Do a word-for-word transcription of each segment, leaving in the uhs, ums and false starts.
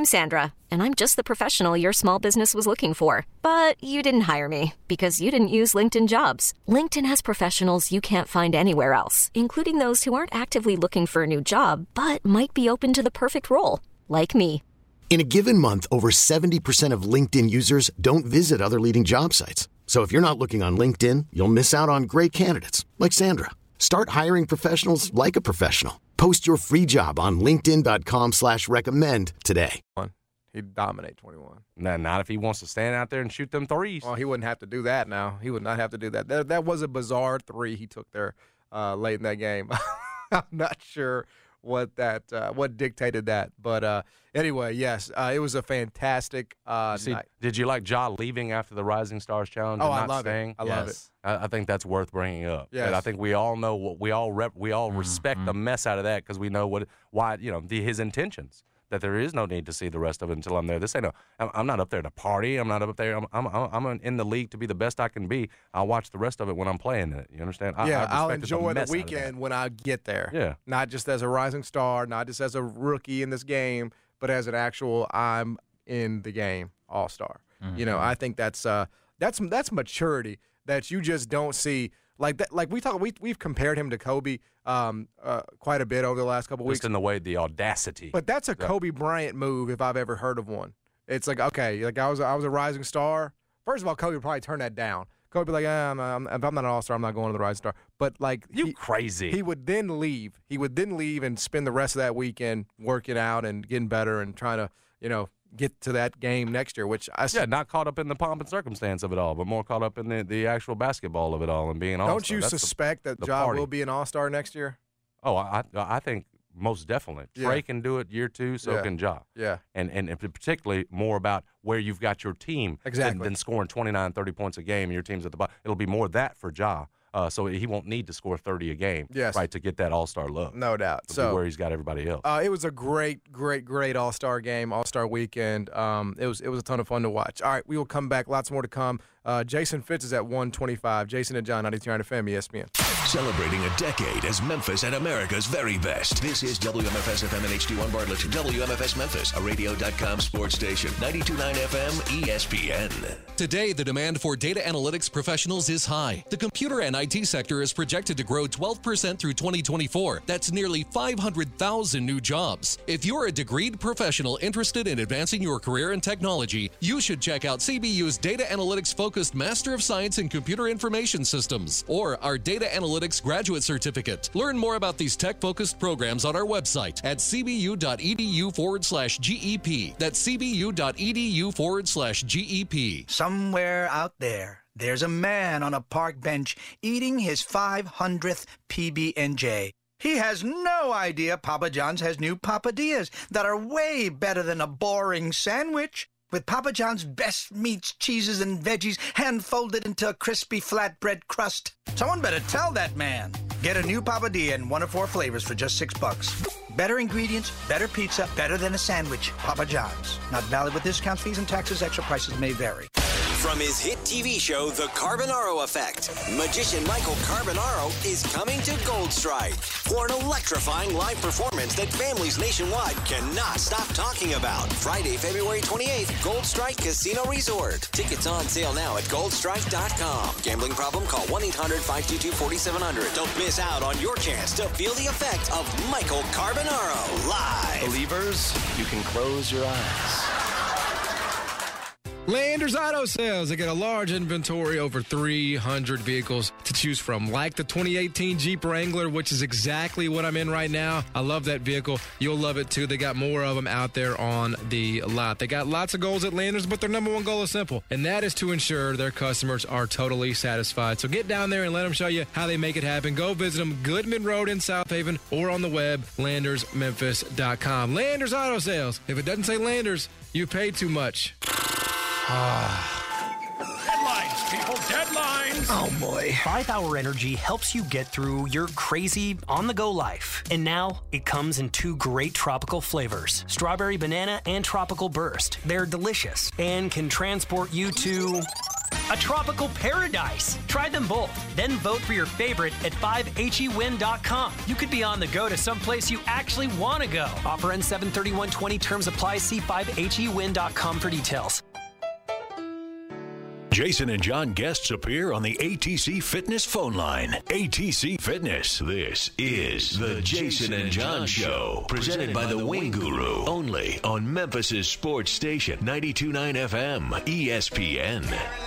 I'm Sandra, and I'm just the professional your small business was looking for. But you didn't hire me because you didn't use LinkedIn Jobs. LinkedIn has professionals you can't find anywhere else, including those who aren't actively looking for a new job, but might be open to the perfect role, like me. In a given month, over seventy percent of LinkedIn users don't visit other leading job sites. So if you're not looking on LinkedIn, you'll miss out on great candidates like Sandra. Start hiring professionals like a professional. Post your free job on linkedin.com slash recommend today. He'd dominate twenty-one. No, not if he wants to stand out there and shoot them threes. Well, he wouldn't have to do that now. He would not have to do that. That, that was a bizarre three he took there uh, late in that game. I'm not sure what that uh, what dictated that. But uh, anyway, yes, uh, it was a fantastic uh, See, night. Did you like Ja leaving after the Rising Stars Challenge? Oh, and I not love staying? it. I love Yes. it. I, I think that's worth bringing up. Yes. And I think we all know what we all rep, we all respect the mess out of that because we know what why you know the, his intentions. That there is no need to see the rest of it until I'm there. This ain't no. I'm, I'm not up there to party. I'm not up there. I'm I'm I'm in the league to be the best I can be. I'll watch the rest of it when I'm playing it. You understand? I, Yeah, I I'll respected enjoy the mess out of that. weekend when I get there. Yeah. Not just as a rising star, not just as a rookie in this game, but as an actual I'm in the game all-star. Mm-hmm. You know, I think that's uh that's that's maturity that you just don't see. Like that, like we talk, we we've compared him to Kobe um, uh, quite a bit over the last couple weeks. Just in the way, the audacity. But that's a yeah. Kobe Bryant move if I've ever heard of one. It's like, okay, like I was I was a rising star. First of all, Kobe would probably turn that down. Kobe would be like, eh, I'm, I'm, if I'm not an all-star, I'm not going to the rising star. But like, you he, crazy. He would then leave. He would then leave and spend the rest of that weekend working out and getting better and trying to, you know, get to that game next year, which I yeah, not caught up in the pomp and circumstance of it all, but more caught up in the, the actual basketball of it all and being an all-star. Don't you That's suspect the, that the Ja party. will be an all-star next year? Oh, I I think most definitely. Yeah. Trey can do it year two, so Yeah. can Ja. Yeah. And, and and particularly more about where you've got your team Exactly. than, than scoring twenty-nine, thirty points a game and your team's at the bottom. It'll be more that for Ja. Uh, so he won't need to score thirty a game, Yes. right, to get that all-star love. No doubt. It'll So be where he's got everybody else. Uh, it was a great, great, great All-Star game, All-Star weekend. Um, it was it was a ton of fun to watch. All right, we will come back. Lots more to come. Uh, Jason Fitz is at one twenty-five. Jason and John, ninety-two point nine F M, E S P N. Celebrating a decade as Memphis at America's very best. This is W M F S F M and H D one Bartlett. W M F S Memphis, a radio dot com sports station. ninety-two point nine F M, E S P N. Today, the demand for data analytics professionals is high. The computer and I T sector is projected to grow twelve percent through twenty twenty-four. That's nearly five hundred thousand new jobs. If you're a degreed professional interested in advancing your career in technology, you should check out C B U's Data Analytics-focused Master of Science in Computer Information Systems, or our Data Analytics Graduate Certificate. Learn more about these tech-focused programs on our website at cbu.edu forward slash GEP. That's cbu.edu forward slash GEP. Somewhere out there, there's a man on a park bench eating his five hundredth P B and J. He has no idea Papa John's has new Papadillas that are way better than a boring sandwich. With Papa John's best meats, cheeses, and veggies hand-folded into a crispy flatbread crust. Someone better tell that man. Get a new Papadilla in one of four flavors for just six bucks. Better ingredients, better pizza, better than a sandwich. Papa John's. Not valid with discounts, fees, and taxes. Extra prices may vary. From his hit T V show, The Carbonaro Effect, magician Michael Carbonaro is coming to Gold Strike for an electrifying live performance that families nationwide cannot stop talking about. Friday, February twenty-eighth, Gold Strike Casino Resort. Tickets on sale now at gold strike dot com. Gambling problem? Call one eight hundred five two two four seven zero zero. Don't miss out on your chance to feel the effect of Michael Carbonaro live. Believers, you can close your eyes. Landers Auto Sales. They get a large inventory, over three hundred vehicles to choose from, like the twenty eighteen Jeep Wrangler, which is exactly what I'm in right now. I love that vehicle. You'll love it too. They got more of them out there on the lot. They got lots of goals at Landers, but their number one goal is simple, and that is to ensure their customers are totally satisfied. So get down there and let them show you how they make it happen. Go visit them, Goodman Road in South Haven, or on the web, landers memphis dot com. Landers Auto Sales. If it doesn't say Landers, you paid too much. Deadlines, people, deadlines! Oh, boy. five hour Energy helps you get through your crazy, on-the-go life. And now, it comes in two great tropical flavors, Strawberry Banana and Tropical Burst. They're delicious and can transport you to a tropical paradise. Try them both. Then vote for your favorite at five H E win dot com. You could be on the go to someplace you actually want to go. Offer ends seven thirty-one twenty. Terms apply. See five H E win dot com for details. Jason and John guests appear on the A T C Fitness phone line. A T C Fitness. This is the Jason and John Show, presented by the Wing Guru, only on Memphis's sports station, ninety-two point nine F M, E S P N.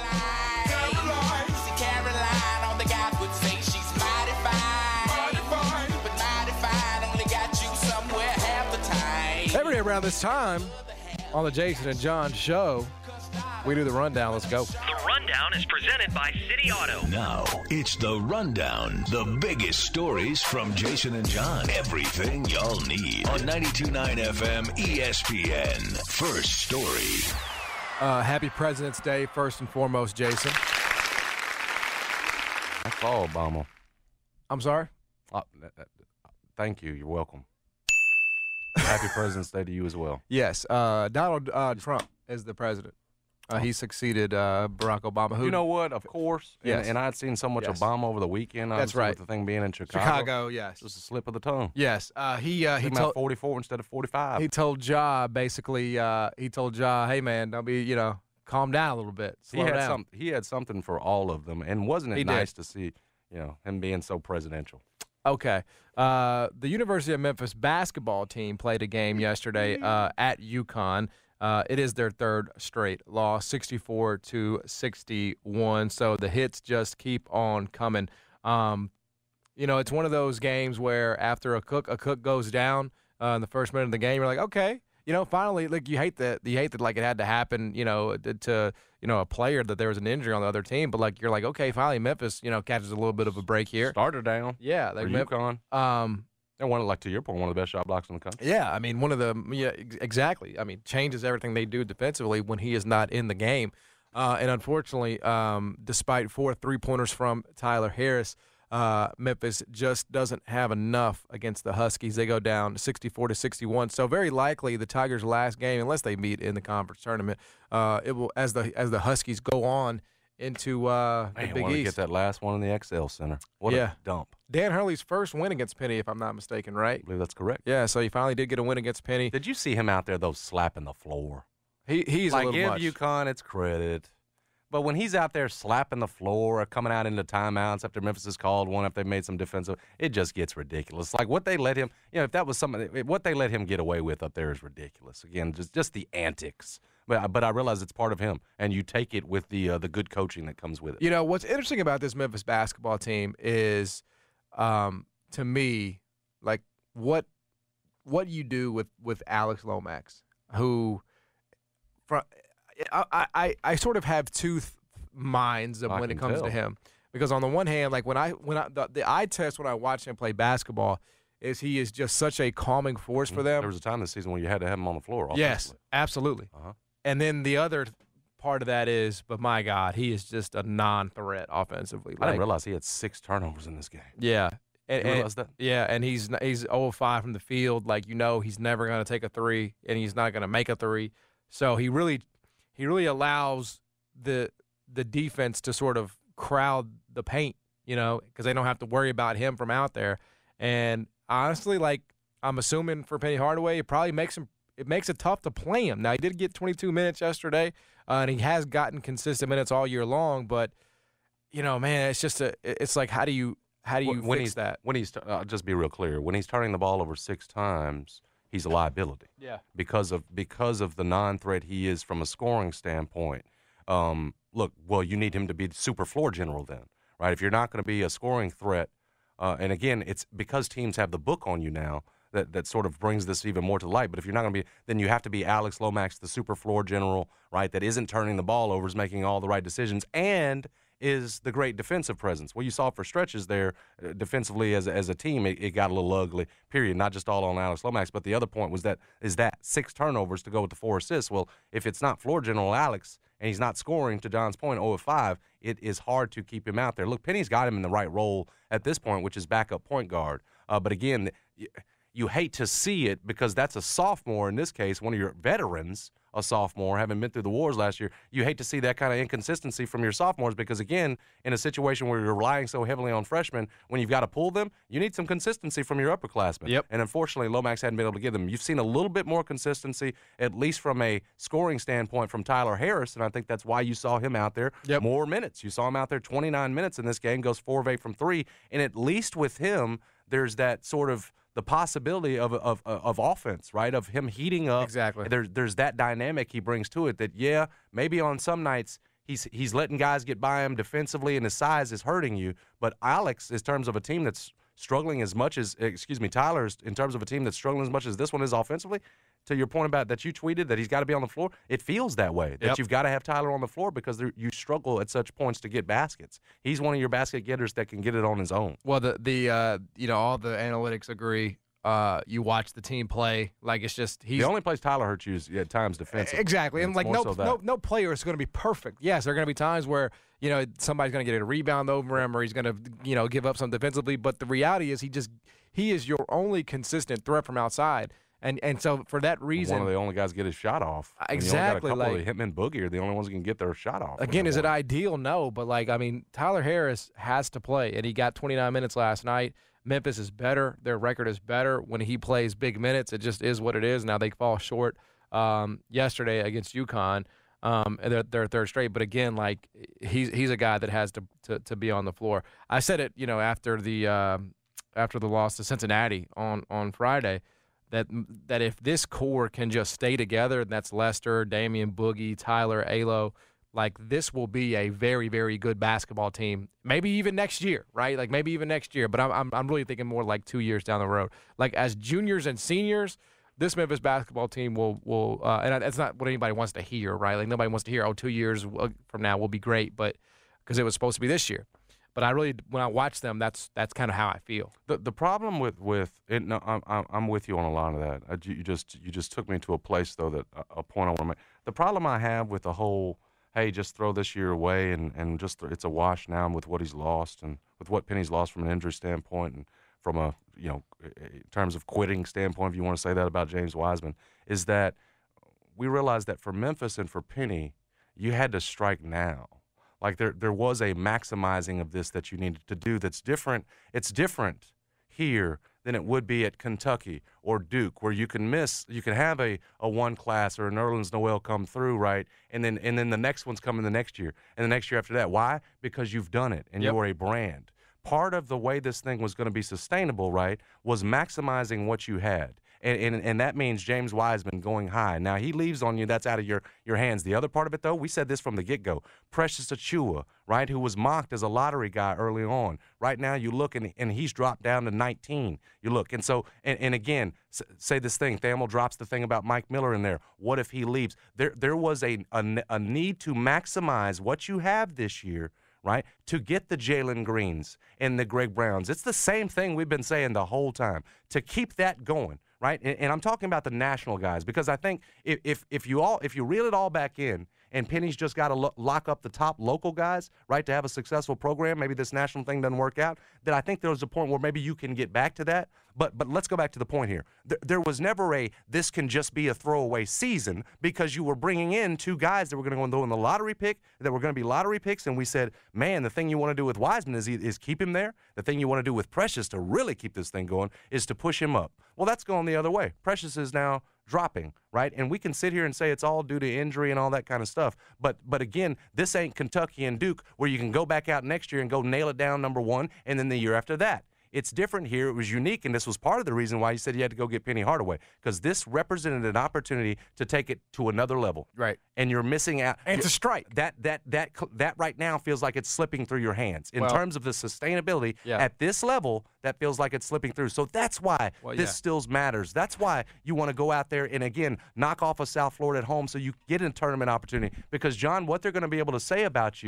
Every day around this time on the Jason and John Show, we do the rundown. Let's go. The rundown is presented by City Auto. Now, it's the rundown. The biggest stories from Jason and John. Everything y'all need on ninety-two point nine F M E S P N. First story. Uh, happy President's Day, first and foremost, Jason. That's all, Obama. I'm sorry? Uh, thank you. You're welcome. Happy President's Day to you as well. Yes. Uh, Donald uh, Trump is the president. Uh, he succeeded uh, Barack Obama. Who, you know what? Of course. Yes. And, and I'd seen so much Yes. Obama over the weekend. That's right. With the thing being in Chicago. Chicago, yes. Just a slip of the tongue. Yes. Uh, he uh, he told told forty-four instead of forty-five. He told Ja basically. Uh, he told Ja, hey man, don't be you know, calm down a little bit. Slow he had down. some. He had something for all of them, and wasn't it He nice did. to see, you know, him being so presidential? Okay. Uh, the University of Memphis basketball team played a game yesterday uh, at UConn. Uh, it is their third straight loss, sixty-four to sixty-one. So the hits just keep on coming. Um, you know, it's one of those games where after a cook a cook goes down uh, in the first minute of the game, you're like, okay, you know, finally, like you hate that you hate that like it had to happen, you know, to, to you know a player that there was an injury on the other team, but like you're like, okay, finally Memphis, you know, catches a little bit of a break here. Starter down. Yeah, like for Mem- UConn. Um, and one, like to your point, one of the best shot blocks in the country. Yeah, I mean, one of the yeah, ex- exactly. I mean, changes everything they do defensively when he is not in the game. Uh, and unfortunately, um, despite four three-pointers from Tyler Harris, uh, Memphis just doesn't have enough against the Huskies. They go down sixty-four to sixty-one. So very likely the Tigers' last game, unless they meet in the conference tournament, uh, it will as the as the Huskies go on into uh, the Man, Big want to East. get that last one in the X L Center. What Yeah. a dump. Dan Hurley's first win against Penny, if I'm not mistaken, right? I believe that's correct. Yeah, so he finally did get a win against Penny. Did you see him out there, though, slapping the floor? He He's like, a little give much. UConn its credit. But when he's out there slapping the floor or coming out into timeouts after Memphis has called one, if they made some defensive, it just gets ridiculous. Like what they let him, you know, if that was something, what they let him get away with up there is ridiculous. Again, just just the antics. But but I realize it's part of him, and you take it with the uh, the good coaching that comes with it. You know, what's interesting about this Memphis basketball team is, um, to me, like what what you do with, with Alex Lomax, who, from, I, I, I sort of have two th- minds of I when it can comes tell. to him. Because on the one hand, like when I when I the, the eye test when I watch him play basketball is he is just such a calming force for them. There was a time this season when you had to have him on the floor. Yes, offensively. absolutely. Uh-huh. And then the other part of that is, but my God, he is just a non-threat offensively. I Like, didn't realize he had six turnovers in this game. Yeah. And, You and- realize that? Yeah, and he's he's zero of five from the field. Like, you know, he's never going to take a three, and he's not going to make a three. So he really he really allows the the defense to sort of crowd the paint, you know, because they don't have to worry about him from out there. And honestly, like, I'm assuming for Penny Hardaway, it probably makes him it makes it tough to play him. Now, he did get twenty-two minutes yesterday, uh, and he has gotten consistent minutes all year long. But, you know, man, it's just a it's like how do you how do you when fix he's, that? When he's, uh, just be real clear, when he's turning the ball over six times, he's a liability. Yeah. Because of because of the non-threat he is from a scoring standpoint. Um, look, well, you need him to be the super floor general then, right? If you're not going to be a scoring threat, uh, and again, it's because teams have the book on you now that, that sort of brings this even more to light. But if you're not going to be, then you have to be Alex Lomax, the super floor general, right, that isn't turning the ball over, is making all the right decisions, and is the great defensive presence. Well, you saw for stretches there, uh, defensively as, a- as a team, it, it got a little ugly, period. Not just all on Alex Lomax, but the other point was that is that six turnovers to go with the four assists. Well, if it's not floor general Alex and he's not scoring, to John's point, zero of five, it is hard to keep him out there. Look, Penny's got him in the right role at this point, which is backup point guard. Uh, but again, you, you hate to see it because that's a sophomore in this case, one of your veterans, a sophomore, having been through the wars last year. You hate to see that kind of inconsistency from your sophomores because, again, in a situation where you're relying so heavily on freshmen, when you've got to pull them, you need some consistency from your upperclassmen. Yep. And unfortunately, Lomax hadn't been able to give them. You've seen a little bit more consistency, at least from a scoring standpoint, from Tyler Harris, and I think that's why you saw him out there Yep. more minutes. You saw him out there twenty-nine minutes in this game, goes four of eight from three, and at least with him, there's that sort of the possibility of, of of offense, right, of him heating up. Exactly. There's there's that dynamic he brings to it that, yeah, maybe on some nights he's he's letting guys get by him defensively and his size is hurting you, but Alex, in terms of a team that's struggling as much as, excuse me, Tyler's in terms of a team that's struggling as much as this one is offensively, to your point about that you tweeted that he's got to be on the floor, it feels that way, that Yep. you've got to have Tyler on the floor because there, you struggle at such points to get baskets. He's one of your basket getters that can get it on his own. Well, the the uh, you know all the analytics agree. Uh, you watch the team play like it's just he's the only place Tyler hurts you is at times defensive. Exactly, and It's like more no so that. no no player is going to be perfect. Yes, there are going to be times where you know somebody's going to get a rebound over him, or he's going to you know give up some defensively. But the reality is he just he is your only consistent threat from outside, and and so for that reason, One of the only guys get his shot off. And Exactly, You only got a couple like- of Hitman Boogie are the only ones who can get their shot off. again, is it ideal? No, but like I mean, Tyler Harris has to play, and he got twenty-nine minutes last night. Memphis is better. Their record is better when he plays big minutes. It just is what it is. Now they fall short um, yesterday against UConn. Um, and they're, they're third straight. But again, like he's he's a guy that has to, to to be on the floor. I said it, you know, after the um, after the loss to Cincinnati on on Friday, that that if this core can just stay together, and that's Lester, Damian Boogie, Tyler, Alo. Like, this will be a very, very good basketball team. Maybe even next year, right? Like, maybe even next year. But I'm, I'm, I'm really thinking more like two years down the road. Like, as juniors and seniors, this Memphis basketball team will, will uh, and that's not what anybody wants to hear, right? Like, nobody wants to hear, oh, two years from now will be great, but because it was supposed to be this year. But I really, when I watch them, that's that's kind of how I feel. The the problem with with it, no, I'm I'm I'm with you on a lot of that. I, you just you just took me to a place though that a point I want to make. The problem I have with the whole, hey, just throw this year away and, and just it's a wash now with what he's lost and with what Penny's lost from an injury standpoint and from a, you know, in terms of quitting standpoint, if you want to say that about James Wiseman, is that we realize that for Memphis and for Penny, you had to strike now. Like there there was a maximizing of this that you needed to do that's different. It's different here than it would be at Kentucky or Duke, where you can miss, you can have a, a one class or an Nerlens Noel come through, right, and then and then the next one's coming the next year, and the next year after that. Why? Because you've done it, and Yep. you're a brand. Part of the way this thing was going to be sustainable, right, was maximizing what you had. And, and and that means James Wiseman going high. Now, he leaves on you. That's out of your, your hands. The other part of it, though, we said this from the get-go. Precious Achiuwa, right, who was mocked as a lottery guy early on. Right now, you look, and, and he's dropped down to nineteen. You look. And so, and, and again, s- say this thing. Thamel drops the thing about Mike Miller in there. What if he leaves? There, there was a, a, a need to maximize what you have this year, right, to get the Jalen Greens and the Greg Browns. It's the same thing we've been saying the whole time, to keep that going, right? And, and I'm talking about the national guys, because I think if, if if you all if you reel it all back in, and Penny's just got to lo- lock up the top local guys, right, to have a successful program, maybe this national thing doesn't work out, then I think there's a point where maybe you can get back to that. But but let's go back to the point here. There, there was never a this can just be a throwaway season, because you were bringing in two guys that were going to go in the lottery pick, that were going to be lottery picks, and we said, man, the thing you want to do with Wiseman is, is keep him there. The thing you want to do with Precious to really keep this thing going is to push him up. Well, that's going the other way. Precious is now dropping, right? And we can sit here and say it's all due to injury and all that kind of stuff. But but again, this ain't Kentucky and Duke where you can go back out next year and go nail it down number one, and then the year after that. It's different here. It was unique, and this was part of the reason why you said you had to go get Penny Hardaway, because this represented an opportunity to take it to another level. Right. And you're missing out. And to strike. That that that that right now feels like it's slipping through your hands. In Well, terms of the sustainability, yeah. at this level, that feels like it's slipping through. So that's why Well, this yeah. still matters. That's why you want to go out there and, again, knock off a South Florida at home so you get a tournament opportunity. Because, John, what they're going to be able to say about you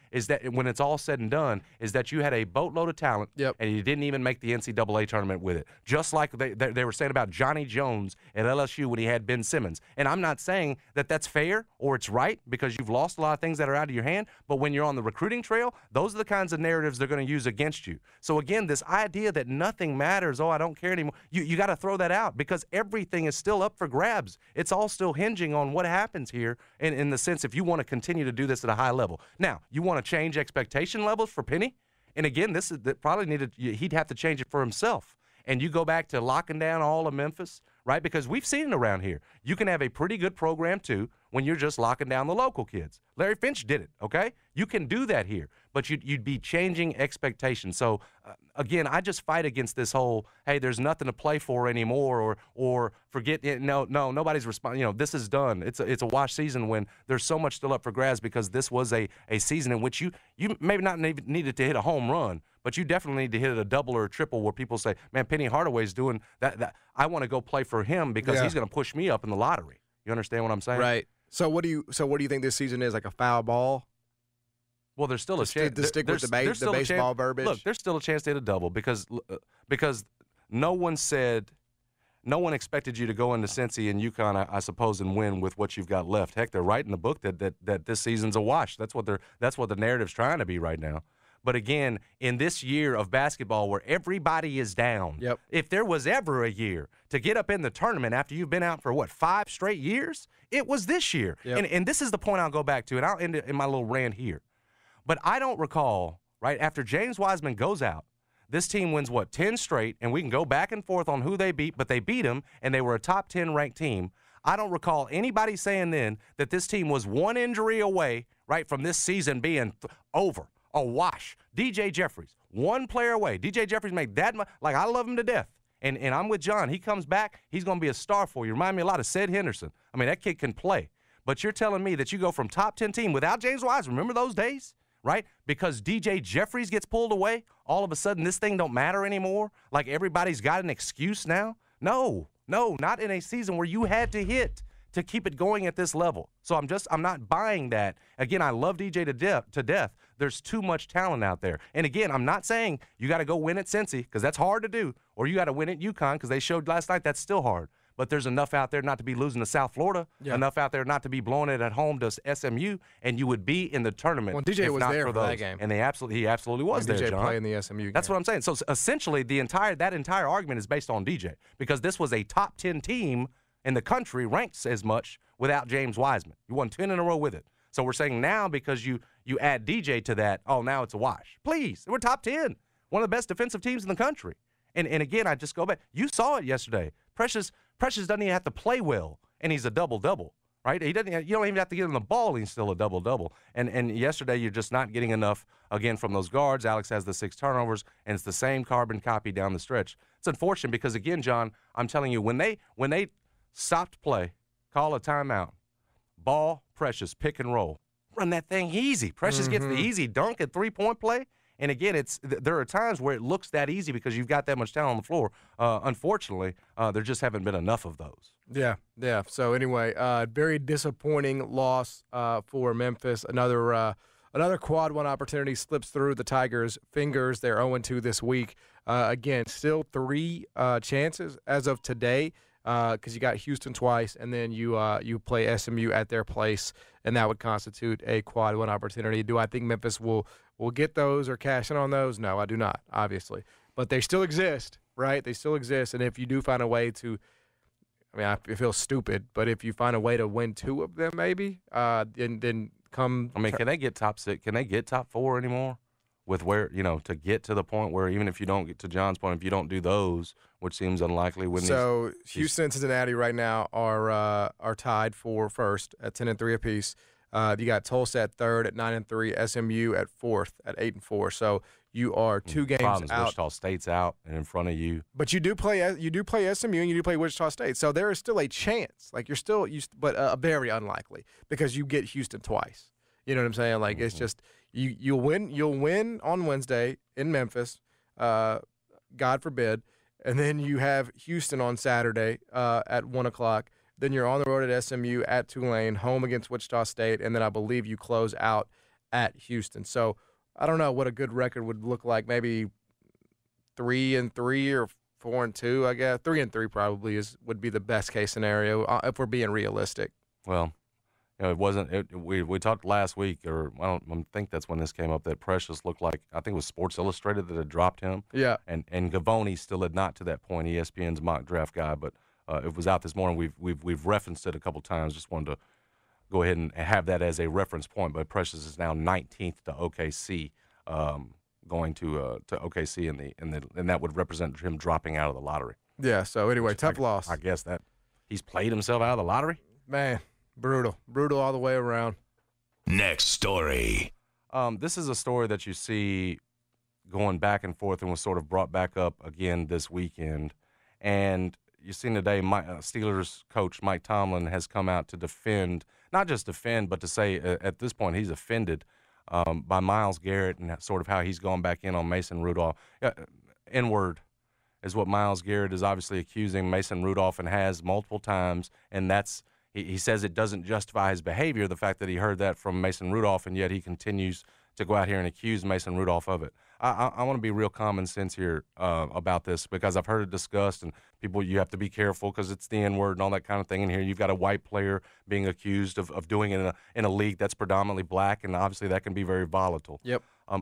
is that when it's all said and done, is that you had a boatload of talent, yep. and you didn't even make the N C double A tournament with it. Just like they, they, they were saying about Johnny Jones at L S U when he had Ben Simmons. And I'm not saying that that's fair or it's right because you've lost a lot of things that are out of your hand, but when you're on the recruiting trail, those are the kinds of narratives they're going to use against you. So, again, this idea that nothing matters, oh, I don't care anymore, you, you got to throw that out because everything is still up for grabs. It's all still hinging on what happens here in, in the sense if you want to continue to do this at a high level. Now, you want to change expectation levels for Penny? And again, this is that probably needed. He'd have to change it for himself. And you go back to locking down all of Memphis, right? Because we've seen it around here. You can have a pretty good program too when you're just locking down the local kids. Larry Finch did it. Okay, you can do that here, but you'd you'd be changing expectations. So uh, again, I just fight against this whole hey, there's nothing to play for anymore, or or forget. No, no, nobody's responding. You know, this is done. It's a, it's a wash season when there's so much still up for grabs because this was a a season in which you you maybe not need, needed to hit a home run. But you definitely need to hit a double or a triple where people say, man, Penny Hardaway's doing that. that I want to go play for him because yeah. he's going to push me up in the lottery. You understand what I'm saying? Right. So what do you so what do you think this season is, like a foul ball? Well, there's still to a chance. To stick with the, ba- the baseball chance, verbiage. Look, there's still a chance to hit a double because uh, because no one said, no one expected you to go into Cincy and UConn, I, I suppose, and win with what you've got left. Heck, they're writing the book that that that this season's a wash. That's what they're that's what the narrative's trying to be right now. But again, in this year of basketball where everybody is down, yep. if there was ever a year to get up in the tournament after you've been out for, what, five straight years, it was this year. Yep. And, and this is the point I'll go back to, and I'll end it in my little rant here. But I don't recall, right, after James Wiseman goes out, this team wins, what, ten straight, and we can go back and forth on who they beat, but they beat them, and they were a top ten ranked team. I don't recall anybody saying then that this team was one injury away, right, from this season being th- over. A wash. D J Jeffries, one player away. D J Jeffries made that much. Like, I love him to death. And and I'm with John. He comes back, he's going to be a star for you. Remind me a lot of Sid Henderson. I mean, that kid can play. But you're telling me that you go from top ten team without James Wiseman. Remember those days, right? Because D J Jeffries gets pulled away, all of a sudden this thing don't matter anymore? Like everybody's got an excuse now? No, no, not in a season where you had to hit to keep it going at this level. So I'm just, I'm not buying that. Again, I love D J to death. To death. There's too much talent out there. And again, I'm not saying you got to go win at Cincy because that's hard to do, or you got to win at UConn because they showed last night that's still hard. But there's enough out there not to be losing to South Florida, yeah. enough out there not to be blowing it at home to S M U, and you would be in the tournament. Well, D J if was not there for, for those. that game, and they absolutely, he absolutely was and there. D J John. playing the S M U game. That's what I'm saying. So essentially, the entire that entire argument is based on D J because this was a top ten team in the country ranked as much without James Wiseman. You won ten in a row with it. So we're saying now because you you add D J to that, oh, now it's a wash. Please, we're top ten, one of the best defensive teams in the country. And and again, I just go back. You saw it yesterday. Precious Precious doesn't even have to play well, and he's a double-double, right? He doesn't. You don't even have to get him the ball, and he's still a double-double. And and yesterday, you're just not getting enough, again, from those guards. Alex has the six turnovers, and it's the same carbon copy down the stretch. It's unfortunate because, again, John, I'm telling you, when they when they stopped play, call a timeout, ball, Precious, pick and roll. Run that thing easy. Precious mm-hmm. gets the easy dunk at three-point play. And, again, it's there are times where it looks that easy because you've got that much talent on the floor. Uh, unfortunately, uh, there just haven't been enough of those. Yeah, yeah. So, anyway, uh, very disappointing loss uh, for Memphis. Another uh, another quad one opportunity slips through the Tigers' fingers. They're oh and two this week. Uh, again, still three uh, chances as of today. Because uh, you got Houston twice, and then you uh, you play S M U at their place, and that would constitute a quad one opportunity. Do I think Memphis will will get those or cash in on those? No, I do not, obviously. But they still exist, right? They still exist, and if you do find a way to, I mean, I feel stupid, but if you find a way to win two of them, maybe, uh, then then come. I mean, can they get top six? Can they get top four anymore? With where, you know, to get to the point where even if you don't get to John's point, if you don't do those, which seems unlikely. When so these, Houston and Cincinnati right now are uh, are tied for first at ten and three apiece. Uh, you got Tulsa at third at nine and three, S M U at fourth at eight and four. So you are two games problems, out. Wichita State's out and in front of you. But you do play you do play S M U and you do play Wichita State. So there is still a chance. Like you're still you, but uh, very unlikely because you get Houston twice. You know what I'm saying? Like mm-hmm. it's just. You you'll win you'll win on Wednesday in Memphis, uh, God forbid, and then you have Houston on Saturday uh, at one o'clock. Then you're on the road at S M U at Tulane, home against Wichita State, and then I believe you close out at Houston. So I don't know what a good record would look like. Maybe three and three or four and two, I guess. Three and three probably is would be the best case scenario uh, if we're being realistic. Well, you know, it wasn't. It, we we talked last week, or I don't I think that's when this came up. That Precious looked like I think it was Sports Illustrated that had dropped him. Yeah. And and Gavoni still had not to that point. E S P N's mock draft guy, but uh, it was out this morning. We've we've we've referenced it a couple times. Just wanted to go ahead and have that as a reference point. But Precious is now nineteenth to O K C, um, going to uh, to O K C, in the in the and that would represent him dropping out of the lottery. Yeah. So anyway, Which tough I, loss. I guess that he's played himself out of the lottery. Man. Brutal. Brutal all the way around. Next story. Um, this is a story that you see going back and forth and was sort of brought back up again this weekend. And you've seen today, my, uh, Steelers coach Mike Tomlin has come out to defend, not just defend, but to say uh, at this point he's offended um, by Myles Garrett and sort of how he's gone back in on Mason Rudolph. Uh, N-word is what Myles Garrett is obviously accusing Mason Rudolph and has multiple times, and that's He says it doesn't justify his behavior, the fact that he heard that from Mason Rudolph, and yet he continues to go out here and accuse Mason Rudolph of it. I, I, I want to be real common sense here uh, about this, because I've heard it discussed, and people, you have to be careful because it's the N-word and all that kind of thing. And here you've got a white player being accused of, of doing it in a, in a league that's predominantly black, and obviously that can be very volatile. Yep. Um,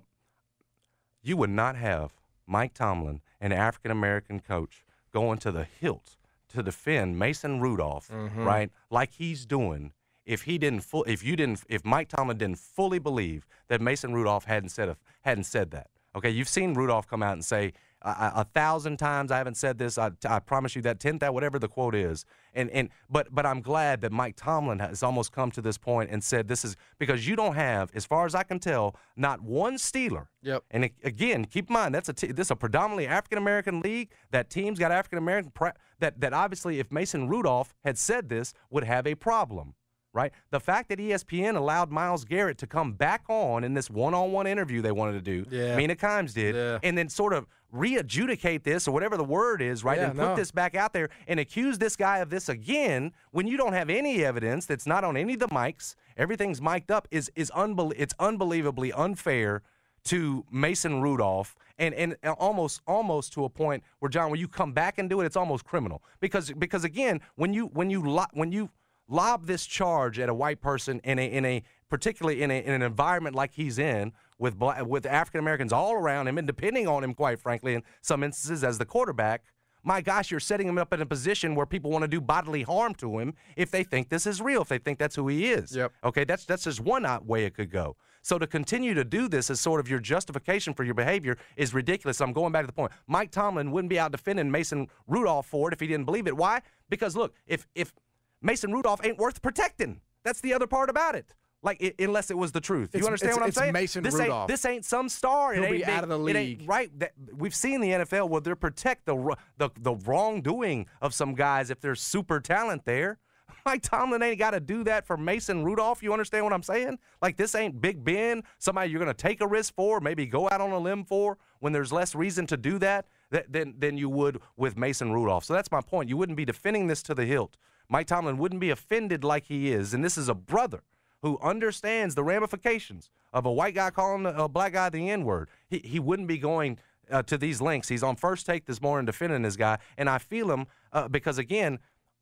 you would not have Mike Tomlin, an African-American coach, going to the hilt to defend Mason Rudolph, mm-hmm. right, like he's doing, if he didn't, full, if you didn't, if Mike Tomlin didn't fully believe that Mason Rudolph hadn't said a, hadn't said that. Okay, you've seen Rudolph come out and say a, a thousand times I haven't said this. I, I promise you that ten that whatever the quote is. And and but but I'm glad that Mike Tomlin has almost come to this point and said this is because you don't have, as far as I can tell, not one Steeler. Yep. And it, again, keep in mind that's a t- this is a predominantly African American league. That team's got African American pra- that that obviously if Mason Rudolph had said this would have a problem. Right? The fact that E S P N allowed Myles Garrett to come back on in this one-on-one interview they wanted to do, yeah. Mina Kimes did, yeah. and then sort of re-adjudicate this or whatever the word is, right, yeah, and put no. this back out there and accuse this guy of this again when you don't have any evidence that's not on any of the mics, everything's mic'd up, is is unbel- it's unbelievably unfair to Mason Rudolph, and, and almost almost to a point where, John, when you come back and do it, it's almost criminal. Because because again, when you when you lo- when you lob this charge at a white person in a in a particularly in, a, in an environment like he's in with black, with African Americans all around him and depending on him, quite frankly, in some instances as the quarterback, my gosh, you're setting him up in a position where people want to do bodily harm to him if they think this is real, if they think that's who he is. Yep. Okay, that's that's just one way it could go. So to continue to do this as sort of your justification for your behavior is ridiculous. I'm going back to the point. Mike Tomlin wouldn't be out defending Mason Rudolph for it if he didn't believe it. Why? Because look, if if Mason Rudolph ain't worth protecting. That's the other part about it. Like, it, unless it was the truth. You it's, understand it's, what I'm it's saying? Mason this Rudolph. Ain't, this ain't some star. He'll it ain't be out of the it ain't, league. right? That, we've seen the N F L where they protect the, the the wrongdoing of some guys if there's super talent there. Mike Tomlin ain't got to do that for Mason Rudolph. You understand what I'm saying? Like, this ain't Big Ben, somebody you're going to take a risk for, maybe go out on a limb for when there's less reason to do that than, than you would with Mason Rudolph. So that's my point. You wouldn't be defending this to the hilt. Mike Tomlin wouldn't be offended like he is, and this is a brother who understands the ramifications of a white guy calling a black guy the N-word. He, he wouldn't be going uh, to these lengths. He's on First Take this morning defending this guy, and I feel him uh, because, again,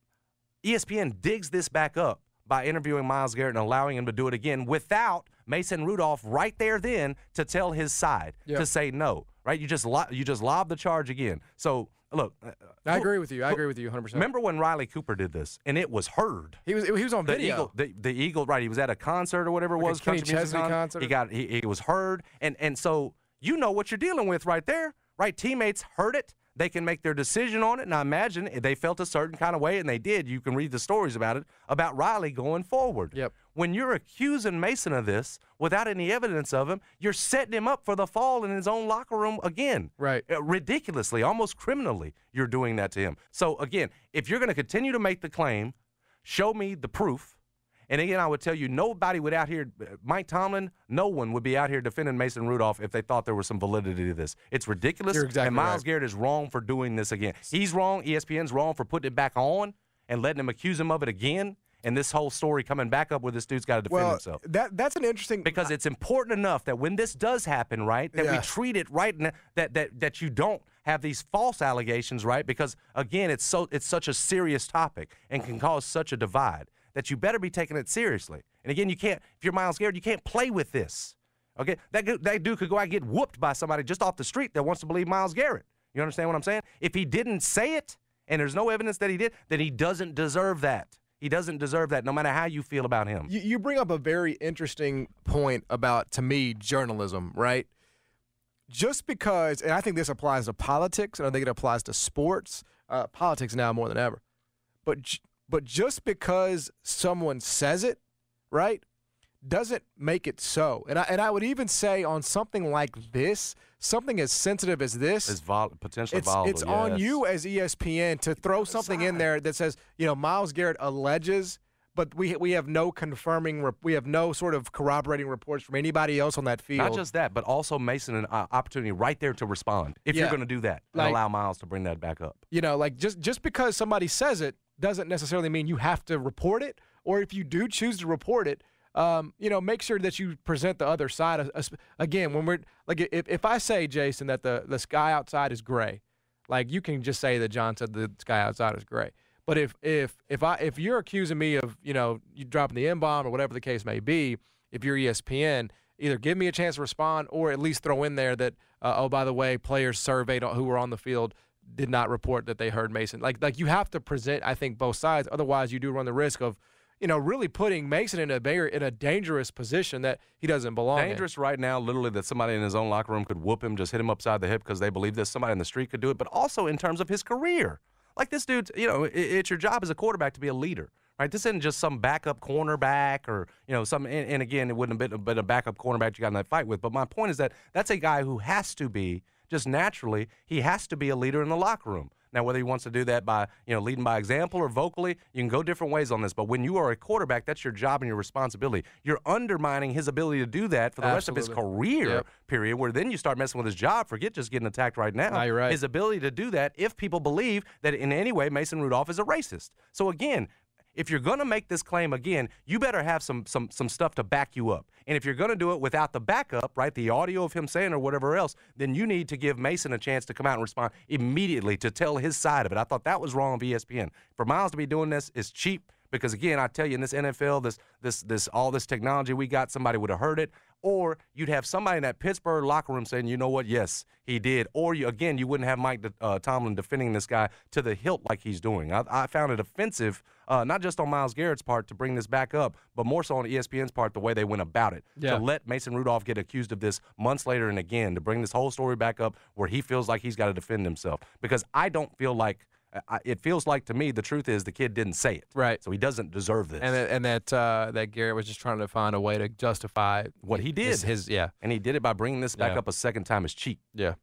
E S P N digs this back up by interviewing Myles Garrett and allowing him to do it again without Mason Rudolph right there then to tell his side, yep. to say no, right? You just lo- you just lob the charge again. So, look. Uh, I agree with you. I agree with you one hundred percent. Remember when Riley Cooper did this, and it was heard. He was he was on the video. Eagle, the, the Eagle, right, he was at a concert or whatever it like was. a Kenny country music Chesney con- concert. He, got, he, he was heard, and, and so you know what you're dealing with right there, right? Teammates heard it. They can make their decision on it, and I imagine they felt a certain kind of way, and they did. You can read the stories about it, about Riley going forward. Yep. When you're accusing Mason of this without any evidence of him, you're setting him up for the fall in his own locker room again. Right. Uh, ridiculously, almost criminally, you're doing that to him. So, again, if you're going to continue to make the claim, show me the proof. And, again, I would tell you, nobody would out here, Mike Tomlin, no one would be out here defending Mason Rudolph if they thought there was some validity to this. It's ridiculous. You're exactly and Myles right. Garrett is wrong for doing this again. He's wrong. E S P N's wrong for putting it back on and letting him accuse him of it again. and this whole story coming back up where this dude's got to defend well, himself. That that's an interesting because it's important enough that when this does happen, right, that yeah. we treat it right, now, that that that you don't have these false allegations, right? Because again, it's so it's such a serious topic and can cause such a divide that you better be taking it seriously. And again, you can't if you're Myles Garrett, you can't play with this. Okay, that that dude could go out and get whooped by somebody just off the street that wants to believe Myles Garrett. You understand what I'm saying? If he didn't say it and there's no evidence that he did, then he doesn't deserve that. He doesn't deserve that, no matter how you feel about him. You, you bring up a very interesting point about, to me, journalism, right? Just because, and I think this applies to politics, and I think it applies to sports, uh, politics now more than ever. But but just because someone says it, right, doesn't make it so. And I and I would even say on something like this, something as sensitive as this, it's vol- potentially it's, volatile. It's yes. on you as E S P N to throw something in there that says, you know, Myles Garrett alleges, but we we have no confirming, we have no sort of corroborating reports from anybody else on that field. Not just that, but also Mason an uh, opportunity right there to respond if yeah. you're going to do that and like, allow Myles to bring that back up. You know, like just just because somebody says it doesn't necessarily mean you have to report it, or if you do choose to report it, Um, you know, make sure that you present the other side. Again, when we're like, if, if I say, Jason, that the, the sky outside is gray, like you can just say that John said the sky outside is gray. But if if if I if you're accusing me of, you know, you dropping the M-bomb or whatever the case may be, if you're E S P N, either give me a chance to respond or at least throw in there that, uh, oh, by the way, players surveyed who were on the field did not report that they heard Mason. Like like you have to present, I think, both sides. Otherwise, you do run the risk of, you know, really putting Mason in a in a dangerous position that he doesn't belong in. Dangerous right now, literally, that somebody in his own locker room could whoop him, just hit him upside the hip because they believe this. Somebody in the street could do it, but also in terms of his career. Like this dude, you know, it, it's your job as a quarterback to be a leader, right? This isn't just some backup cornerback or, you know, some, and, and again, it wouldn't have been, been a backup cornerback you got in that fight with. But my point is that that's a guy who has to be, just naturally, he has to be a leader in the locker room. Now, whether he wants to do that by, you know, leading by example or vocally, you can go different ways on this. But when you are a quarterback, that's your job and your responsibility. You're undermining his ability to do that for the Absolutely. rest of his career, yep. period, where then you start messing with his job. Forget just getting attacked right now. No, you're right. His ability to do that if people believe that in any way Mason Rudolph is a racist. So, again, if you're going to make this claim again, you better have some some some stuff to back you up. And if you're going to do it without the backup, right, the audio of him saying or whatever else, then you need to give Mason a chance to come out and respond immediately to tell his side of it. I thought that was wrong of E S P N. For Myles to be doing this is cheap because, again, I tell you, in this N F L, this this this all this technology we got, somebody would have heard it. Or you'd have somebody in that Pittsburgh locker room saying, you know what, yes, he did. Or, you, again, you wouldn't have Mike uh, Tomlin defending this guy to the hilt like he's doing. I, I found it offensive, uh, not just on Myles Garrett's part to bring this back up, but more so on E S P N's part, the way they went about it. Yeah. To let Mason Rudolph get accused of this months later and again, to bring this whole story back up where he feels like he's got to defend himself. Because I don't feel like, I, it feels like to me the truth is the kid didn't say it. Right. So he doesn't deserve this. And that, and that uh, that Garrett was just trying to find a way to justify what he did. His, his yeah. And he did it by bringing this back Yeah. up a second time as cheap. Yeah.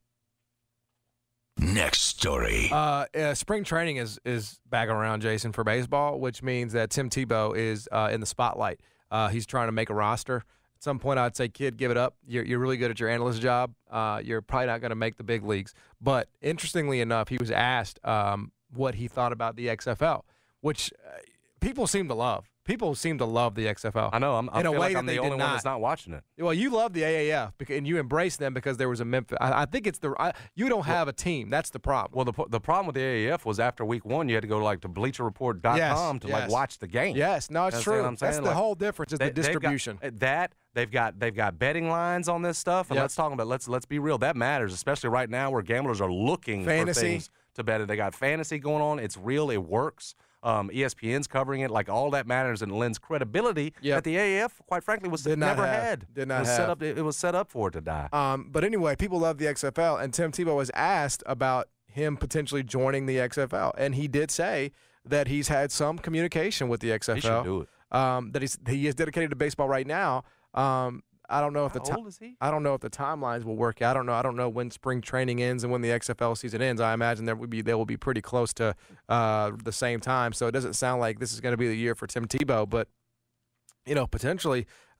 Next story. Uh, uh, spring training is is back around, Jason, for baseball, which means that Tim Tebow is uh, in the spotlight. Uh, he's trying to make a roster. At some point, I'd say, kid, give it up. You're, you're really good at your analyst job. Uh, you're probably not going to make the big leagues. But interestingly enough, he was asked um, what he thought about the X F L, which uh, people seem to love. People seem to love the X F L. I know. I'm, I in a feel way like that I'm they the did only one not. that's not watching it. Well, you love the A A F, because, and you embrace them because there was a Memphis. I, I think it's the I, you don't have a team. That's the problem. Well, the the problem with the A A F was after week one, you had to go to like to bleacher report dot com Yes, to yes. like watch the game. Yes, no, it's Understand true. what I'm That's saying? the Like, whole difference is they- the distribution. They've got, that they've got they've got betting lines on this stuff, and Yep. let's talk about let's let's be real. That matters, especially right now where gamblers are looking Fantasy. for things to bet. They got fantasy going on. It's real. It works. Um, E S P N's covering it. Like all that matters and lends credibility Yep. that the A A F, quite frankly, was Did not never have. had. Did not it was have. set up. It, it was set up for it to die. Um, but anyway, people love the X F L, and Tim Tebow was asked about him potentially joining the X F L, and he did say that he's had some communication with the X F L. He should do it. Um, that he's he is dedicated to baseball right now. Um, I don't know if How the ti- old is he? I don't know if the timelines will work out. I don't know. I don't know when spring training ends and when the X F L season ends. I imagine there would be they will be pretty close to uh, the same time. So it doesn't sound like this is going to be the year for Tim Tebow, but you know, potentially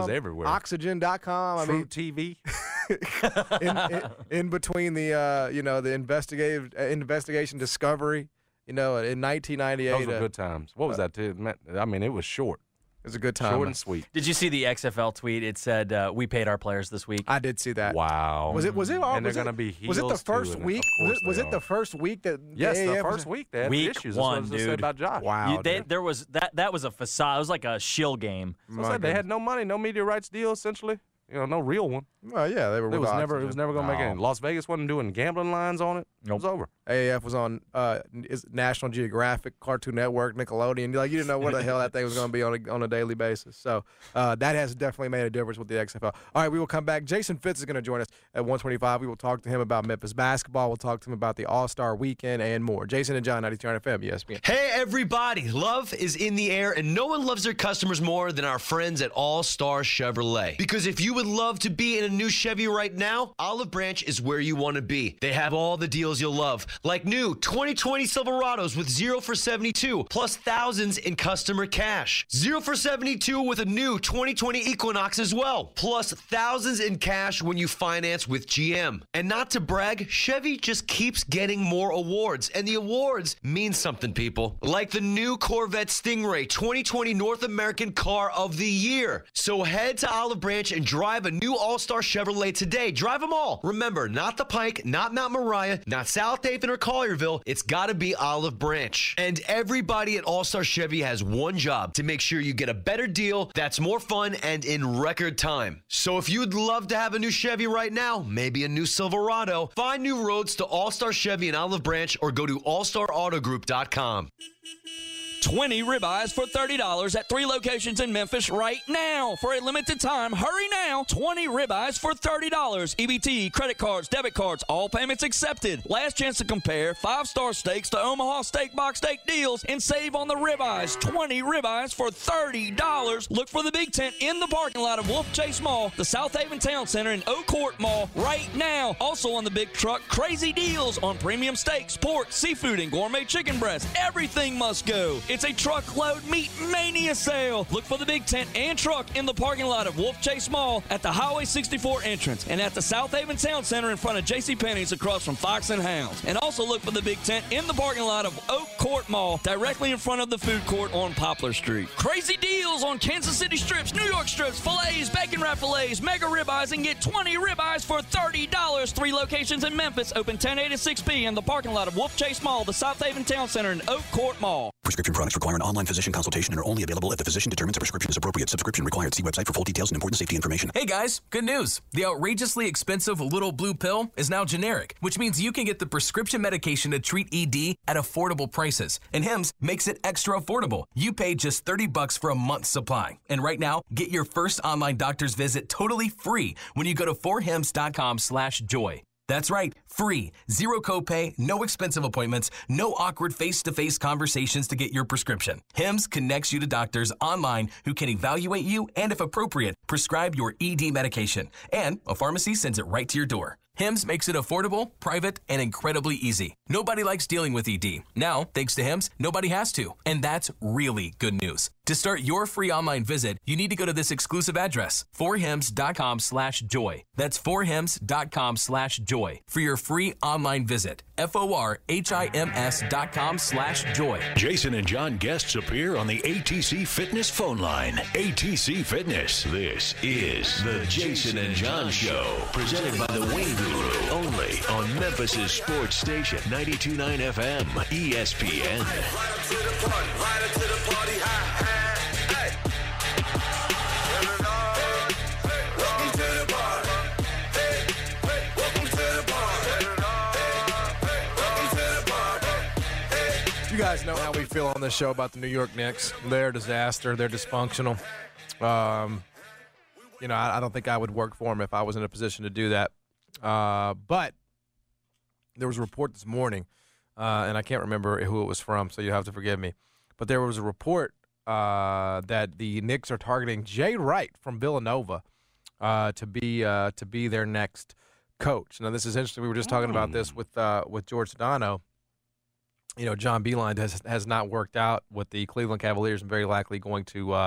com. was everywhere. Oxygen dot com. I Fruit mean, T V. in, in, in between the uh, you know the investigative uh, investigation discovery, you know, in nineteen ninety-eight. Those were uh, good times. What was uh, that? Too? I mean, it was short. It was a good time. Short and sweet. Did you see the X F L tweet? It said uh, we paid our players this week. I did see that. Wow. Was it? Was it? All, and was they're it, going to be heels Was it the first too, week? Was Was it? Was it the first week that? Yes, the, the A A F first was, week they had week issues. one, That's what I was dude. say about Josh. Wow. You, they, dude. there was that. That was a facade. It was like a shill game. So I said they had no money, no media rights deal, essentially. You know, no real one. Well, yeah, they were. It with was Oxygen. never. It was never going to make any. Las Vegas wasn't doing gambling lines on it. Nope. It was over. A A F was on uh, is National Geographic, Cartoon Network, Nickelodeon. Like you didn't know where the hell that thing was going to be on a, on a daily basis. So uh, that has definitely made a difference with the X F L. All right, we will come back. Jason Fitz is going to join us at one twenty-five. We will talk to him about Memphis basketball. We'll talk to him about the All-Star Weekend and more. Jason and John, ninety-two F M, E S P N. Hey, everybody. Love is in the air, and no one loves their customers more than our friends at All-Star Chevrolet. Because if you would love to be in a new Chevy right now, Olive Branch is where you want to be. They have all the deals you'll love, like new twenty twenty Silverados with zero for seventy-two, plus thousands in customer cash. zero for seventy-two with a new twenty twenty Equinox as well, plus thousands in cash when you finance with G M. And not to brag, Chevy just keeps getting more awards, and the awards mean something, people. Like the new Corvette Stingray twenty twenty North American Car of the Year. So head to Olive Branch and drive a new All-Star Chevrolet today. Drive them all. Remember, not the Pike, not Mount Moriah, not South Haven or Collierville. It's got to be Olive Branch. And everybody at All-Star Chevy has one job: to make sure you get a better deal that's more fun and in record time. So if you'd love to have a new Chevy right now, maybe a new Silverado, find new roads to All-Star Chevy in Olive Branch or go to all star auto group dot com. twenty ribeyes for thirty dollars at three locations in Memphis right now. For a limited time, hurry now. twenty ribeyes for thirty dollars. E B T, credit cards, debit cards, all payments accepted. Last chance to compare five-star steaks to Omaha Steak Box Steak deals and save on the ribeyes. twenty ribeyes for thirty dollars. Look for the big tent in the parking lot of Wolf Chase Mall, the South Haven Town Center, and Oak Court Mall right now. Also on the big truck, crazy deals on premium steaks, pork, seafood, and gourmet chicken breast. Everything must go. It's a truckload meat mania sale. Look for the big tent and truck in the parking lot of Wolf Chase Mall, at the Highway sixty-four entrance, and at the South Haven Town Center in front of JCPenney's across from Fox and Hounds. And also look for the big tent in the parking lot of Oak Court Mall, directly in front of the food court on Poplar Street. Crazy deals on Kansas City strips, New York strips, fillets, bacon wrap fillets, mega ribeyes, and get twenty ribeyes for thirty dollars. Three locations in Memphis, open ten A to six P in the parking lot of Wolf Chase Mall, the South Haven Town Center, and Oak Court Mall. Prescription products require an online physician consultation and are only available if the physician determines a prescription is appropriate. Subscription required. See website for full details and important safety information. Hey guys, good news. The outrageously expensive Little Blue Pill is now generic, which means you can get the prescription medication to treat E D at affordable prices. And Hims makes it extra affordable. You pay just thirty bucks for a month's supply. And right now, get your first online doctor's visit totally free when you go to four hims dot com slash joy. That's right, free, zero copay, no expensive appointments, no awkward face-to-face conversations to get your prescription. Hims connects you to doctors online who can evaluate you and, if appropriate, prescribe your E D medication. And a pharmacy sends it right to your door. Hims makes it affordable, private, and incredibly easy. Nobody likes dealing with E D. Now, thanks to Hims, nobody has to. And that's really good news. To start your free online visit, you need to go to this exclusive address, four hims dot com slash joy. That's four hims dot com slash joy for your free online visit. F O R H I M S dot com slash joy. Jason and John guests appear on the A T C Fitness phone line. A T C Fitness. This is the Jason and John Show. Presented by the Wing Guru. Only on Memphis' sports station, ninety-two point nine F M, E S P N. Right up to the party, right up to the party, high, high. You guys know how we feel on this show about the New York Knicks. They're a disaster. They're dysfunctional. Um, you know, I, I don't think I would work for them if I was in a position to do that. Uh, but there was a report this morning, uh, and I can't remember who it was from, so you have to forgive me. But there was a report uh, that the Knicks are targeting Jay Wright from Villanova uh, to be uh, to be their next coach. Now, this is interesting. We were just talking mm. about this with uh, with George Sedano. You know, John Beilein has has not worked out with the Cleveland Cavaliers and very likely going to uh,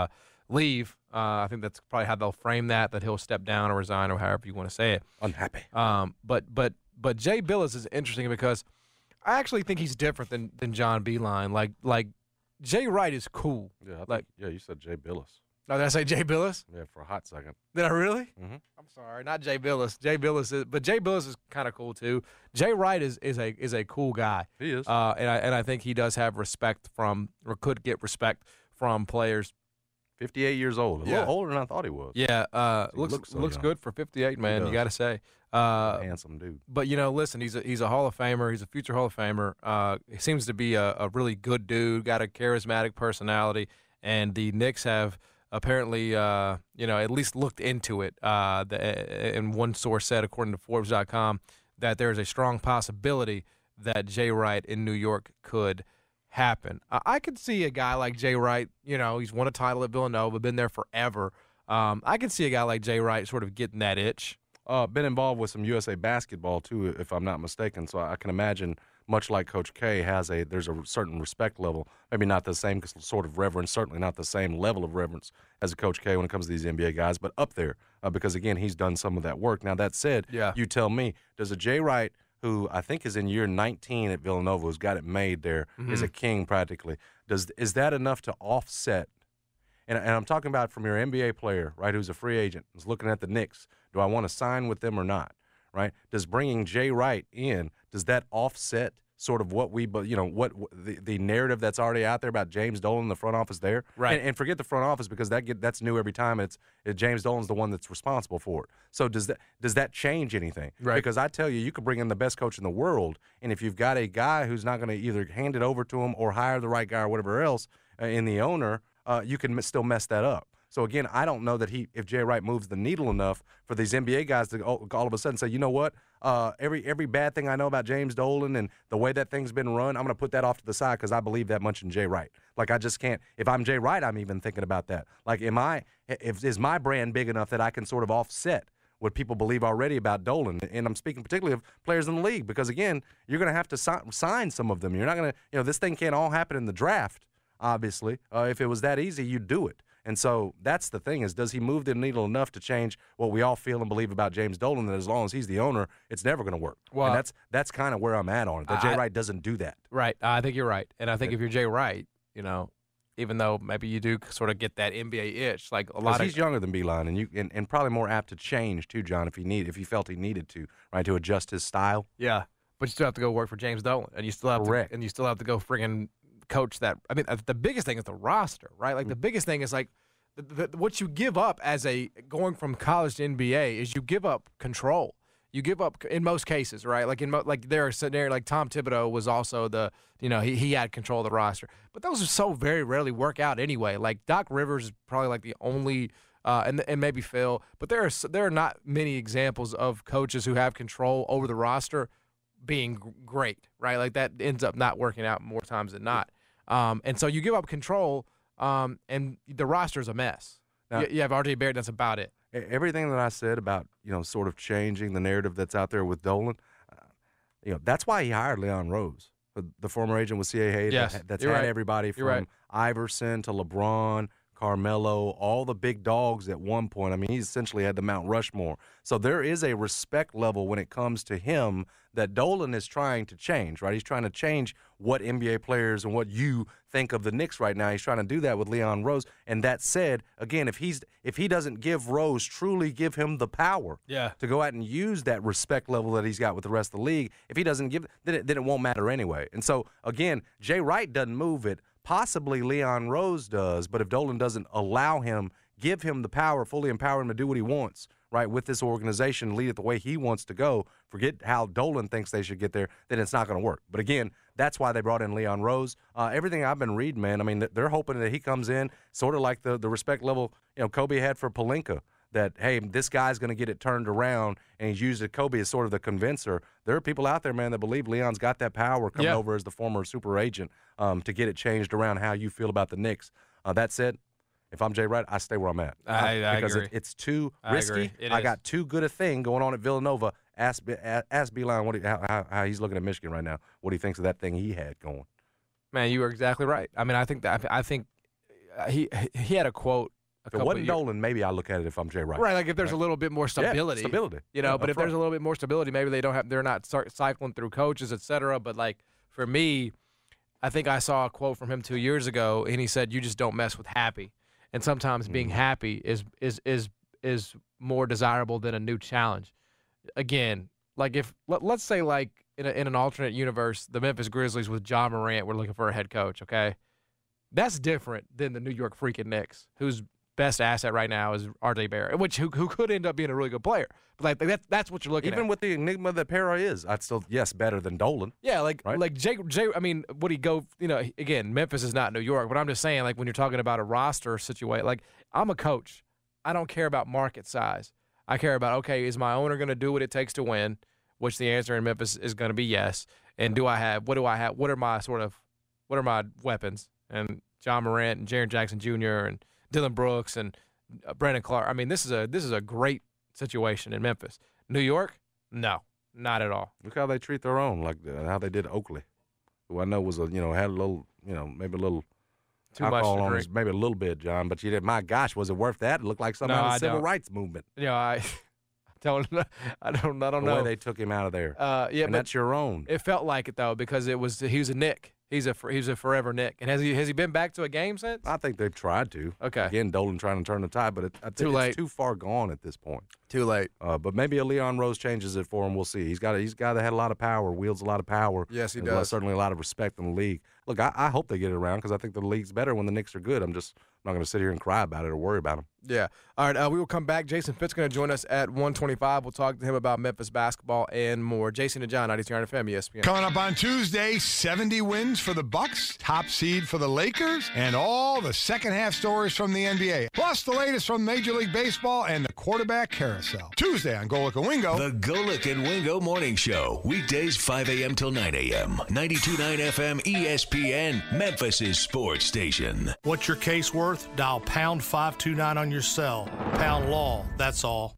leave. Uh, I think that's probably how they'll frame that, that he'll step down or resign or however you want to say it. Unhappy. Um, but but but Jay Billis is interesting because I actually think he's different than than John Beilein. Like like Jay Wright is cool. Yeah, I think, like yeah, you said Jay Billis. No, did I say Jay Billis? Yeah, for a hot second. Did I really? Mm-hmm. I'm sorry, not Jay Billis. Jay Billis is, but Jay Billis is kind of cool too. Jay Wright is is a is a cool guy. He is, uh, and I and I think he does have respect from or could get respect from players. fifty-eight years old, a Yeah. little older than I thought he was. Yeah, uh, He looks looks so looks young. good for fifty-eight, man. He You does. got to say, uh, handsome dude. But you know, listen, he's a he's a Hall of Famer. He's a future Hall of Famer. Uh, he seems to be a, a really good dude. Got a charismatic personality, and the Knicks have apparently, uh, you know, at least looked into it. Uh, the, and one source said, according to Forbes dot com, that there is a strong possibility that Jay Wright in New York could happen. Uh, I could see a guy like Jay Wright, you know, he's won a title at Villanova, been there forever. Um, I could see a guy like Jay Wright sort of getting that itch. Uh, been involved with some U S A basketball too, if I'm not mistaken. So I can imagine, much like Coach K, has a there's a certain respect level. Maybe not the same sort of reverence, certainly not the same level of reverence as a Coach K when it comes to these N B A guys, but up there uh, because again he's done some of that work. Now that said, yeah. you tell me, does a Jay Wright, who I think is in year nineteen at Villanova, who's got it made there, Mm-hmm. is a king practically. Does is that enough to offset? And, and I'm talking about from your N B A player, right, who's a free agent, who's looking at the Knicks. Do I want to sign with them or not, right? Does bringing Jay Wright in, does that offset sort of what we, you know, what the, the narrative that's already out there about James Dolan in the front office there? Right. And, and forget the front office because that get, that's new every time. It's it, James Dolan's the one that's responsible for it. So does that does that change anything? Right. Because I tell you, you could bring in the best coach in the world, and if you've got a guy who's not going to either hand it over to him or hire the right guy or whatever else uh, in the owner, uh, you can m- still mess that up. So again, I don't know that he, if Jay Wright moves the needle enough for these N B A guys to all, all of a sudden say, you know what, uh, every every bad thing I know about James Dolan and the way that thing's been run, I'm going to put that off to the side because I believe that much in Jay Wright. Like I just can't. If I'm Jay Wright, I'm even thinking about that. Like, am I? If is my brand big enough that I can sort of offset what people believe already about Dolan? And I'm speaking particularly of players in the league because again, you're going to have to si- sign some of them. You're not going to, you know, this thing can't all happen in the draft. Obviously, uh, if it was that easy, you'd do it. And so that's the thing is, does he move the needle enough to change what we all feel and believe about James Dolan, that as long as he's the owner, it's never going to work? Well, and that's that's kind of where I'm at on it, that Jay I- Wright doesn't do that. Right. I think you're right. And I think if you're Jay Wright, you know, even though maybe you do sort of get that N B A itch, like a lot of he's younger than Beilein, and you and, and probably more apt to change too, John, if he need if he felt he needed to, right, to adjust his style. Yeah, but you still have to go work for James Dolan, and you still have Correct. to, and you still have to go friggin' coach that. I mean, uh, the biggest thing is the roster, right? Like the biggest thing is like the, the, what you give up as a going from college to N B A is you give up control. You give up in most cases, right? Like in mo- like there are scenarios like Tom Thibodeau was also the you know he he had control of the roster, but those are so very rarely work out anyway. Like Doc Rivers is probably like the only. Uh, and and maybe Phil, but there are s- there are not many examples of coaches who have control over the roster being g- great, right? Like that ends up not working out more times than not. Um, and so you give up control, um, and the roster is a mess. Now- you, you have R J Barrett. That's about it. E- Everything that I said about, you know, sort of changing the narrative that's out there with Dolan, uh, you know, that's why he hired Leon Rose, the, the former agent with C A A Yes, that, that's you're had right. everybody You're from right. Iverson to LeBron, Carmelo, all the big dogs at one point. I mean, he essentially had the Mount Rushmore. So there is a respect level when it comes to him that Dolan is trying to change, right? He's trying to change what N B A players and what you think of the Knicks right now. He's trying to do that with Leon Rose. And that said, again, if he's if he doesn't give Rose, truly give him the power Yeah. to go out and use that respect level that he's got with the rest of the league, if he doesn't give, then it, then it won't matter anyway. And so, again, Jay Wright doesn't move it. Possibly Leon Rose does, but if Dolan doesn't allow him, give him the power, fully empower him to do what he wants, right, with this organization, lead it the way he wants to go, forget how Dolan thinks they should get there, then it's not going to work. But again, that's why they brought in Leon Rose. Uh, everything I've been reading, man, I mean, they're hoping that he comes in sort of like the, the respect level, you know, Kobe had for Pelinka, that, hey, this guy's going to get it turned around, and he's used Kobe as sort of the convincer. There are people out there, man, that believe Leon's got that power coming Yeah. over as the former super agent um, to get it changed around how you feel about the Knicks. Uh, that said, if I'm Jay Wright, I stay where I'm at. I- I because agree. It, it's too I risky. agree. It I is. got too good a thing going on at Villanova. Ask, Be- ask Beilein what he, how, how, how he's looking at Michigan right now, what he thinks of that thing he had going. Man, you were exactly right. I mean, I think that I think uh, he he had a quote a If it couple wasn't of years. Dolan, maybe I look at it if I'm Jay Wright. Right, like if there's right? a little bit more stability. Yeah, stability. You know, Yeah, but up if there's front. a little bit more stability, maybe they don't have they're not start cycling through coaches, et cetera. But like for me, I think I saw a quote from him two years ago, and he said, "You just don't mess with happy." And sometimes being Mm-hmm. happy is is is is more desirable than a new challenge. Again, like if let, let's say like in, a, in an alternate universe, the Memphis Grizzlies with Ja Morant were looking for a head coach. Okay, that's different than the New York freaking Knicks, whose best asset right now is R J Barrett, which who, who could end up being a really good player. But like that's that's what you're looking Even at. with the enigma that Para is, I'd still yes better than Dolan. Yeah, like right? like Jay, Jay. I mean, would he go? You know, again, Memphis is not New York, but I'm just saying, like when you're talking about a roster situation, like I'm a coach, I don't care about market size. I care about okay, is my owner going to do what it takes to win? Which the answer in Memphis is going to be yes. And do I have what do I have? What are my sort of what are my weapons? And John Morant and Jaren Jackson Junior and Dylan Brooks and uh, Brandon Clark. I mean, this is a this is a great situation in Memphis. New York, no, not at all. Look how they treat their own, like uh, how they did Oakley, who I know was a you know had a little you know maybe a little Too much alcohol to on drink. his, maybe a little bit, John. But you did. My gosh, was it worth that? It looked like something No, out of I the civil don't. rights movement. You know, I don't, I don't, I don't the know. way they took him out of there. Uh, yeah, and but that's your own. It felt like it though because it was he was a Nick. He's a he's a forever Nick. And has he has he been back to a game since? I think they've tried to. Okay. Again, Dolan trying to turn the tide, but it, I think Too late. it's too far gone at this point. Too late. Uh, but maybe a Leon Rose changes it for him. We'll see. He's got a, he's a guy that had a lot of power, wields a lot of power. Yes, he and does. Certainly a lot of respect in the league. Look, I, I hope they get it around because I think the league's better when the Knicks are good. I'm just not going to sit here and cry about it or worry about them. Yeah. All right. Uh, we will come back. Jason Fitt's going to join us at one twenty-five. We'll talk to him about Memphis basketball and more. Jason and John, ninety-two F M, E S P N. Coming up on Tuesday, seventy wins for the Bucks, top seed for the Lakers, and all the second half stories from the N B A. Plus the latest from Major League Baseball and the quarterback carousel. Tuesday on Golic and Wingo. The Golic and Wingo Morning Show. Weekdays five a.m. till nine a.m. ninety-two point nine F M E S P N, Memphis' sports station. What's your case worth? Dial pound five two nine on your cell. Pound law, that's all.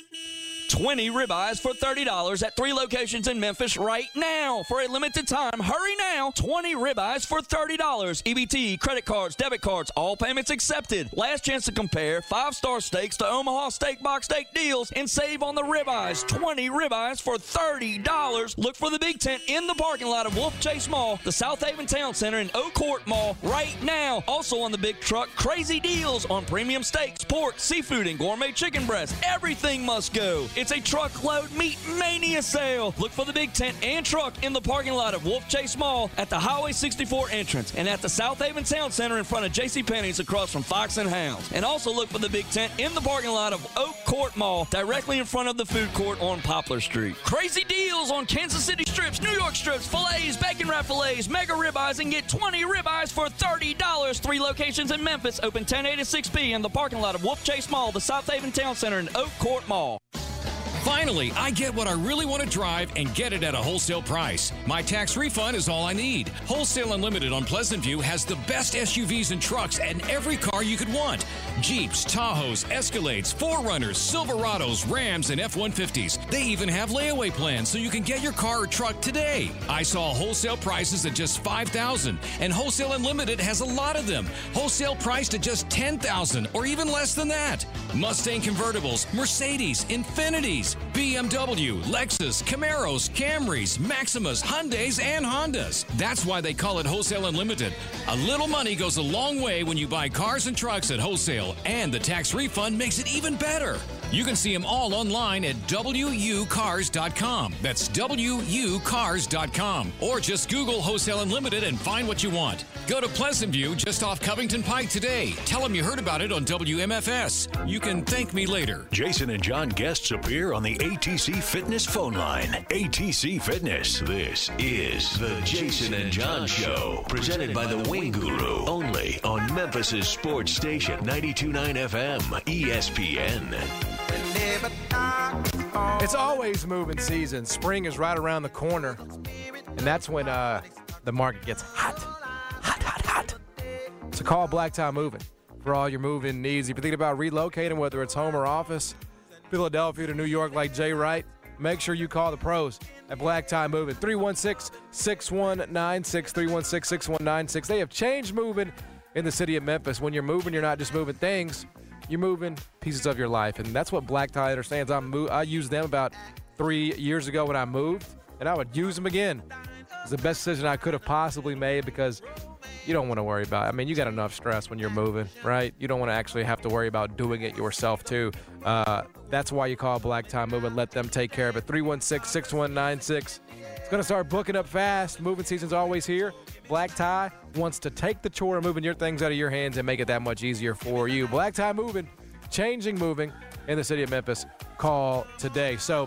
twenty ribeyes for thirty dollars at three locations in Memphis right now. For a limited time, hurry now. twenty ribeyes for thirty dollars. E B T, credit cards, debit cards, all payments accepted. Last chance to compare five-star steaks to Omaha Steak Box Steak deals and save on the ribeyes. twenty ribeyes for thirty dollars. Look for the big tent in the parking lot of Wolf Chase Mall, the South Haven Town Center, and Oak Court Mall right now. Also on the big truck, crazy deals on premium steaks, pork, seafood, and gourmet chicken breast. Everything must go. It's a truckload meat mania sale. Look for the big tent and truck in the parking lot of Wolf Chase Mall at the Highway sixty-four entrance and at the South Haven Town Center in front of J C Penney's across from Fox and Hounds. And also look for the big tent in the parking lot of Oak Court Mall directly in front of the food court on Poplar Street. Crazy deals on Kansas City strips, New York strips, fillets, bacon wrap fillets, mega ribeyes, and get twenty ribeyes for thirty dollars. Three locations in Memphis, open ten A to six P in the parking lot of Wolf Chase Mall, the South Haven Town Center, and Oak Court Mall. Finally, I get what I really want to drive and get it at a wholesale price. My tax refund is all I need. Wholesale Unlimited on Pleasant View has the best S U Vs and trucks and every car you could want. Jeeps, Tahoes, Escalades, four runners, Silverados, Rams, and F one fifties. They even have layaway plans so you can get your car or truck today. I saw wholesale prices at just five thousand dollars, and Wholesale Unlimited has a lot of them. Wholesale priced at just ten thousand dollars or even less than that. Mustang convertibles, Mercedes, Infinitis, B M W, Lexus, Camaros, Camrys, Maximas, Hyundais, and Hondas. That's why they call it Wholesale Unlimited. A little money goes a long way when you buy cars and trucks at wholesale, and the tax refund makes it even better. You can see them all online at W U cars dot com. That's W U cars dot com. Or just Google Wholesale Unlimited and find what you want. Go to Pleasant View just off Covington Pike today. Tell them you heard about it on W M F S. You can thank me later. Jason and John guests appear on the A T C Fitness phone line. A T C Fitness. This is the Jason and John Show. Presented by the Wing Guru. Only on Memphis' sports station, ninety-two point nine F M, E S P N. It's always moving season. Spring is right around the corner, and that's when uh, the market gets hot, hot, hot, hot. So call Black Tie Moving for all your moving needs. If you're thinking about relocating, whether it's home or office, Philadelphia to New York like Jay Wright, make sure you call the pros at Black Tie Moving. three one six, six one nine six, three one six, six one nine six. They have changed moving in the city of Memphis. When you're moving, you're not just moving things. you're moving pieces of your life, and that's what Black Tie understands. I'm mo- I used them about three years ago when I moved, and I would use them again. It's the best decision I could have possibly made because you don't want to worry about it. I mean, you got enough stress when you're moving, right? You don't want to actually have to worry about doing it yourself, too. Uh, that's why you call Black Tie Moving. Let them take care of it. three one six, six one nine six. It's going to start booking up fast. Moving season's always here. Black Tie wants to take the chore of moving your things out of your hands and make it that much easier for you. Black Tie Moving, changing moving in the city of Memphis. Call today. So,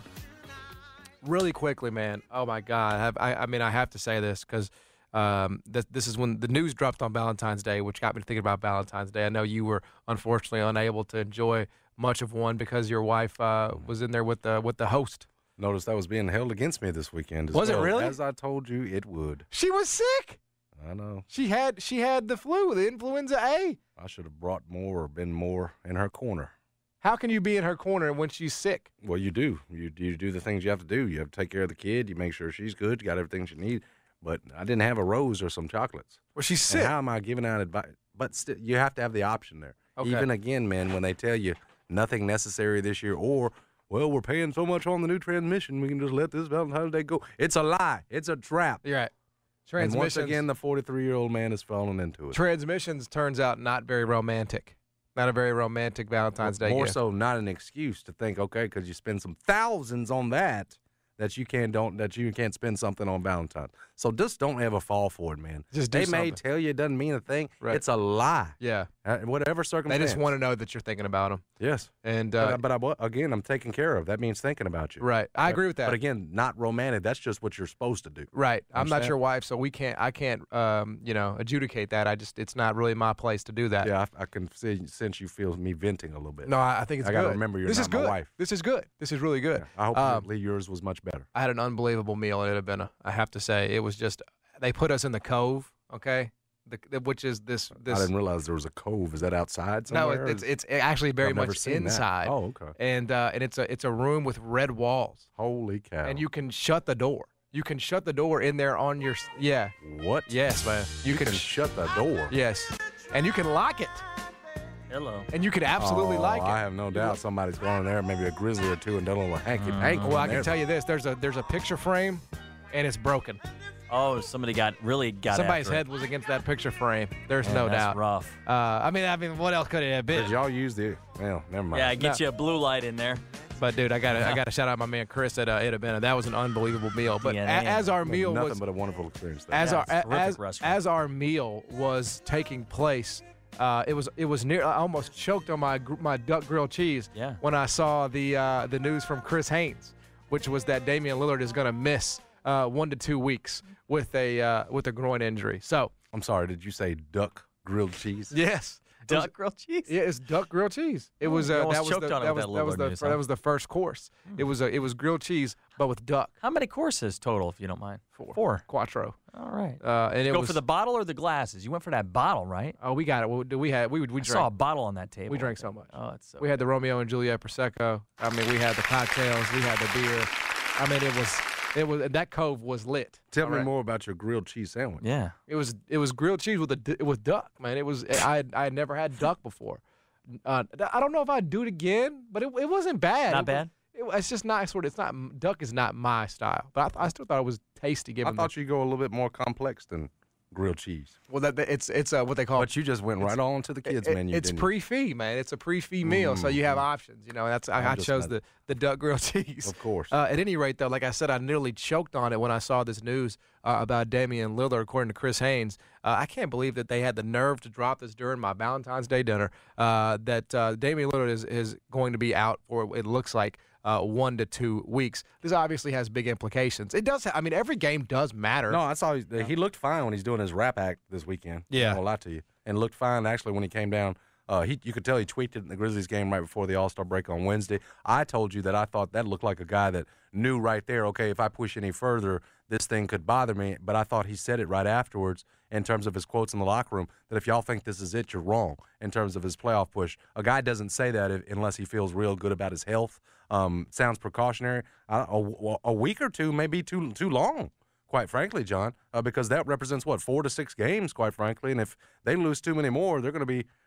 really quickly, man. Oh, my God. I, have, I, I mean, I have to say this because um, this, this is when the news dropped on Valentine's Day, which got me thinking about Valentine's Day. I know you were unfortunately unable to enjoy much of one because your wife uh, was in there with the with the host. Notice that was being held against me this weekend. As Was it well. really? As I told you, it would. She was sick. I know. She had she had the flu, the influenza A. I should have brought more or been more in her corner. How can you be in her corner when she's sick? Well, you do. You you do the things you have to do. You have to take care of the kid. You make sure she's good. You got everything she needs. But I didn't have a rose or some chocolates. Well, she's sick. And how am I giving out advice? But still, you have to have the option there. Okay. Even again, man, when they tell you nothing necessary this year, or well, we're paying so much on the new transmission, we can just let this Valentine's Day go. It's a lie. It's a trap. You're right. And once Transmissions, again, the forty-three-year-old man is falling into it. transmissions turns out not very romantic. Not a very romantic Valentine's Day More gift. so, not an excuse to think, okay, because you spend some thousands on that, that you can't don't that you can't spend something on Valentine's. So just don't ever fall for it, man. Just do they may something. tell you it doesn't mean a thing. Right. It's a lie. Yeah. Uh, whatever They circumstance. just want to know that you're thinking about them. Yes. And uh, but, I- but I, again, I'm taking care of. That means thinking about you. Right. I But- agree with that. But again, not romantic. That's just what you're supposed to do. Right. I'm not Understand? your wife, so we can't. I can't. Um, you know, adjudicate that. I just. It's not really my place to do that. Yeah, I, I can see since you feel me venting a little bit. No, I, I think it's I good. gotta remember you're this not is good. my wife. This is good. This is really good. I hope Um, yours was much better. I had an unbelievable meal at Ida Bena. I have to say, it was just. They put us in the Cove. Okay. The, the, which is this. This. I didn't realize there was a cove. Is that outside No, somewhere? it, it's it's actually very I've never much seen that. inside. Oh, okay. And uh, and it's a it's a room with red walls. Holy cow! And you can shut the door. You can shut the door in there on your s- yeah. What? Yes, man. You, can, shut the door. Yes, and you can lock it. Hello. And you can absolutely oh, like it. I have no doubt somebody's going in there, maybe a grizzly or two, and done a little hanky panky. Well, I can tell you this: there's a there's a picture frame, and it's broken. Oh, somebody got really got Somebody's after it. head was against that picture frame. There's Man, no that's doubt. rough. Uh, I mean, I mean, what else could it have been? Did y'all use the? Well, never mind. Yeah, get No. you a blue light in there. But dude, I got to I got to shout out my man Chris at uh, Ida Bena. That was an unbelievable meal. But Yeah, a- man. as our meal nothing was but a wonderful experience. There. as Yeah, our it's a terrific as, restaurant. as our meal was taking place, uh, it was it was near. I almost choked on my gr- my duck grilled cheese Yeah. when I saw the uh, the news from Chris Haynes, which was that Damian Lillard is going to miss uh, one to two weeks with a uh, with a groin injury. So I'm sorry. Did you say duck grilled cheese? yes. Duck grilled cheese. Yeah, it's duck grilled cheese. It was you uh, almost that was choked the, on it that with was that that was Lillard the news, that huh? was the first course. It was a, it was grilled cheese but with duck. How many courses total, if you don't mind? Four. Four. Quattro. All right. Uh, and it Go was for the bottle or the glasses? You went for that bottle, right? oh we got it. We, we had we we I drank. saw a bottle on that table. We drank so much. Oh, it's so We had the Romeo and Juliet Prosecco. I mean, we had the cocktails. We had the beer. I mean, it was it was that cove was lit. Tell All me right? more about your grilled cheese sandwich. Yeah. It was it was grilled cheese with a d- with duck, man. It was I had, I had never had duck before. Uh, I don't know if I'd do it again, but it it wasn't bad. Not It was- bad? It, it's just not sort of. It's not duck is not my style, but I, th- I still thought it was tasty. I Given thought the, you'd go a little bit more complex than grilled cheese. well, that, that- it's it's uh, what they call. But you just went right on to the kids it- menu. It's didn't you? pre-fee, man. It's a pre-fee meal, so you have Mhm. options. You know, that's I, I'm I just chose not- the the duck grilled cheese. Of course. Uh, at any rate, though, like I said, I nearly choked on it when I saw this news uh, about Damian Lillard, according to Chris Haynes. Uh, I can't believe that they had the nerve to drop this during my Valentine's Day dinner. Uh, that uh, Damian Lillard is is going to be out for it looks like uh, one to two weeks. This obviously has big implications. It does. Ha- I mean, every game does matter. No, I saw he, he looked fine when he's doing his rap act this weekend. Yeah. I won't lie to you. And looked fine actually when he came down. Uh, he, you could tell he tweeted in the Grizzlies game right before the All-Star break on Wednesday. I told you that I thought that looked like a guy that knew right there, okay, if I push any further, this thing could bother me. But I thought he said it right afterwards in terms of his quotes in the locker room, that if y'all think this is it, you're wrong in terms of his playoff push. A guy doesn't say that if, unless he feels real good about his health. Um, sounds precautionary. I, a, a week or two may be too too long, quite frankly, John, uh, because that represents, what, four to six games, quite frankly. And if they lose too many more, they're going to be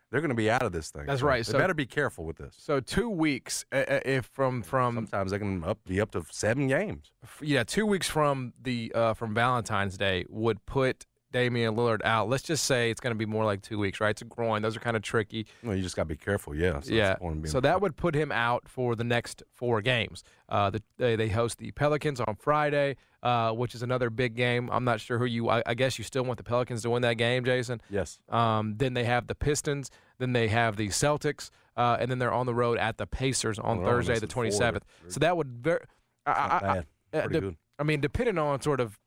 They're going to be out of this thing. That's so right. They So, better be careful with this. So two weeks, uh, if from from sometimes they can up be up to seven games. Yeah, two weeks from the uh, from Valentine's Day would put Damian Lillard out. Let's just say it's going to be more like two weeks, right? It's a groin. Those are kind of tricky. Well, you just got to be careful. Yeah. So yeah. So that would put him out for the next four games. Uh, the, they they host the Pelicans on Friday, uh, which is another big game. I'm not sure who you. I, I guess you still want the Pelicans to win that game, Jason. Yes. Um, then they have the Pistons. Then they have the Celtics, uh, and then they're on the road at the Pacers on oh, Thursday, the twenty-seventh. So that would very. I, not I, bad. I, Pretty de- good. I mean, depending on sort of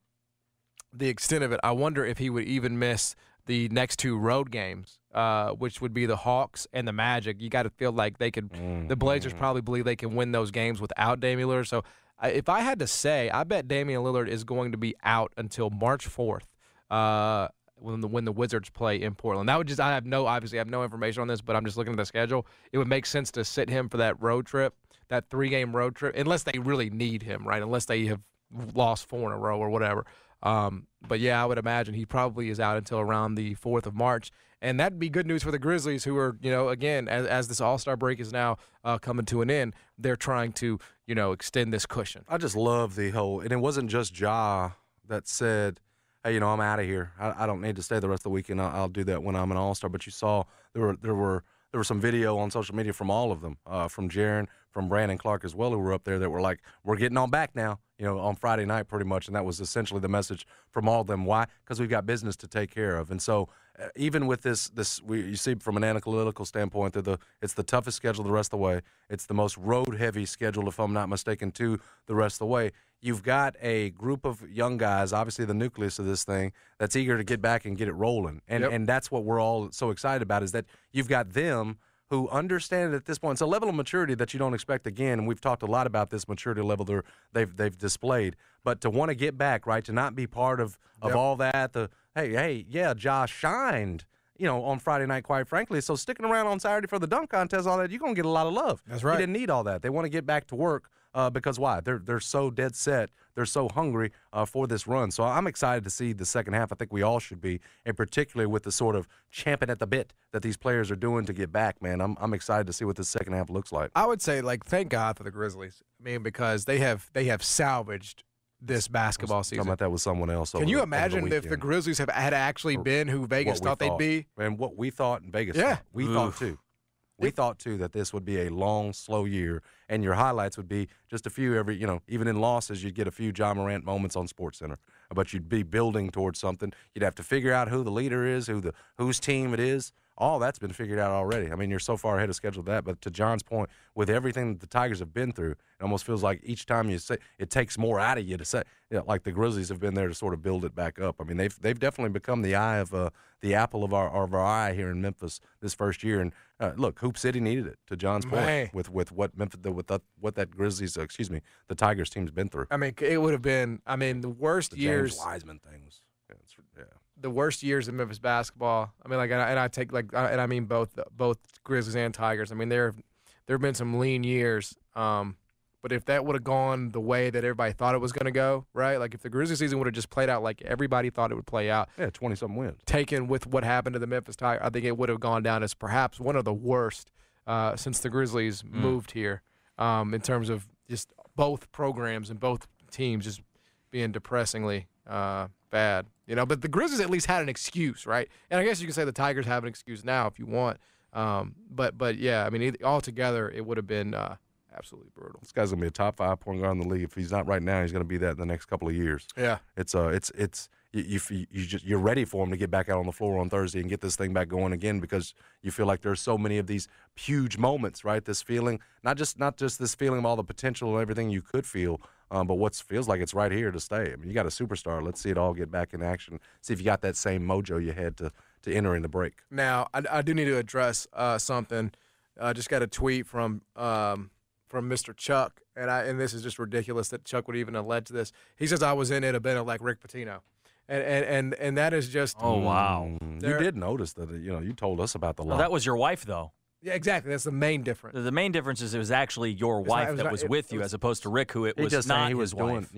the extent of it, I wonder if he would even miss the next two road games, uh, which would be the Hawks and the Magic. You got to feel like they could. Mm-hmm. The Blazers probably believe they can win those games without Damian Lillard. So, I, if I had to say, I bet Damian Lillard is going to be out until March fourth, uh, when the when the Wizards play in Portland. That would just I have no obviously I have no information on this, but I'm just looking at the schedule. It would make sense to sit him for that road trip, that three game road trip, unless they really need him, right? Unless they have lost four in a row or whatever. Um, but, yeah, I would imagine he probably is out until around the fourth of March. And that'd be good news for the Grizzlies who are, you know, again, as, as this All-Star break is now uh, coming to an end, they're trying to, you know, extend this cushion. I just love the whole – and it wasn't just Ja that said, hey, you know, I'm out of here. I, I don't need to stay the rest of the weekend. I'll, I'll do that when I'm an All-Star. But you saw there were there were – There was some video on social media from all of them, uh, from Jaren, from Brandon Clark as well, who were up there that were like, we're getting on back now, you know, on Friday night pretty much. And that was essentially the message from all of them. Why? Because we've got business to take care of. And so uh, even with this, this we, you see from an analytical standpoint, that the it's the toughest schedule the rest of the way. It's the most road-heavy schedule, if I'm not mistaken, too, the rest of the way. You've got a group of young guys, obviously the nucleus of this thing, that's eager to get back and get it rolling. And Yep. and that's what we're all so excited about, is that you've got them who understand it at this point. It's a level of maturity that you don't expect again, and we've talked a lot about this maturity level they're, they've they've displayed. But to want to get back, right, to not be part of, of Yep. all that, the, hey, hey, yeah, Josh shined, you know, on Friday night, quite frankly. So sticking around on Saturday for the dunk contest, all that, you're going to get a lot of love. That's right. You didn't need all that. They want to get back to work. Uh, because why? They're they're so dead set. They're so hungry uh, for this run. So I'm excited to see the second half. I think we all should be, and particularly with the sort of champing at the bit that these players are doing to get back, man. I'm I'm excited to see what the second half looks like. I would say, like, thank God for the Grizzlies. I mean, because they have they have salvaged this basketball I was season. talking about that with someone else. Can over you the, imagine over the if the weekend. Grizzlies have had actually Or been who Vegas what we thought they'd be? And what we thought in Vegas. Yeah. thought. We Oof. thought too. We thought too that this would be a long, slow year, and your highlights would be just a few every. You know, even in losses, you'd get a few John Morant moments on SportsCenter. But you'd be building towards something. You'd have to figure out who the leader is, who the whose team it is. All that's been figured out already. I mean, you're so far ahead of schedule with that. But to John's point, with everything that the Tigers have been through, it almost feels like each time you say it takes more out of you to say, you know, like the Grizzlies have been there to sort of build it back up. I mean, they've they've definitely become the eye of uh, the apple of our of our eye here in Memphis this first year. And uh, look, Hoop City needed it. To John's point, Man. with with what Memphis, with the, what that Grizzlies, uh, excuse me, the Tigers team's been through. I mean, it would have been. I mean, the worst The years. James Wiseman things. Yeah, it's, yeah. The worst years in Memphis basketball. I mean, like, and I, and I take like, and I mean both both Grizzlies and Tigers. I mean, there there have been some lean years. Um, but if that would have gone the way that everybody thought it was going to go, right? Like if the Grizzlies season would have just played out like everybody thought it would play out, yeah, twenty something wins. Taken with what happened to the Memphis Tigers, I think it would have gone down as perhaps one of the worst uh, since the Grizzlies Mm. moved here. Um, in terms of just both programs and both teams just being depressingly uh, bad, you know. But the Grizzlies at least had an excuse, right? And I guess you can say the Tigers have an excuse now if you want. Um, but but yeah, I mean, either, altogether it would have been uh, absolutely brutal. This guy's gonna be a top five point guard in the league. If he's not right now, he's gonna be that in the next couple of years. Yeah, it's uh, it's it's you you, you just you're ready for him to get back out on the floor on Thursday and get this thing back going again, because you feel like there's so many of these huge moments, right? This feeling, not just not just this feeling of all the potential and everything you could feel. Um, but what feels like it's right here to stay. I mean, you got a superstar. Let's see it all get back in action. See if you got that same mojo you had to to enter in the break. Now, I, I do need to address uh, something. I just got a tweet from um, from Mister Chuck, and I and this is just ridiculous that Chuck would even allege this. He says I was in it a bit like Rick Pitino, and and and, and that is just. Oh wow! Mm, you did notice that. You know, you told us about the Well, lot. that was your wife, though. Yeah, exactly. That's the main difference. The main difference is it was actually your wife not- it was that not- was it- with it you, was- as opposed to Rick, who it He was just saying not he was his doing, wife. yeah.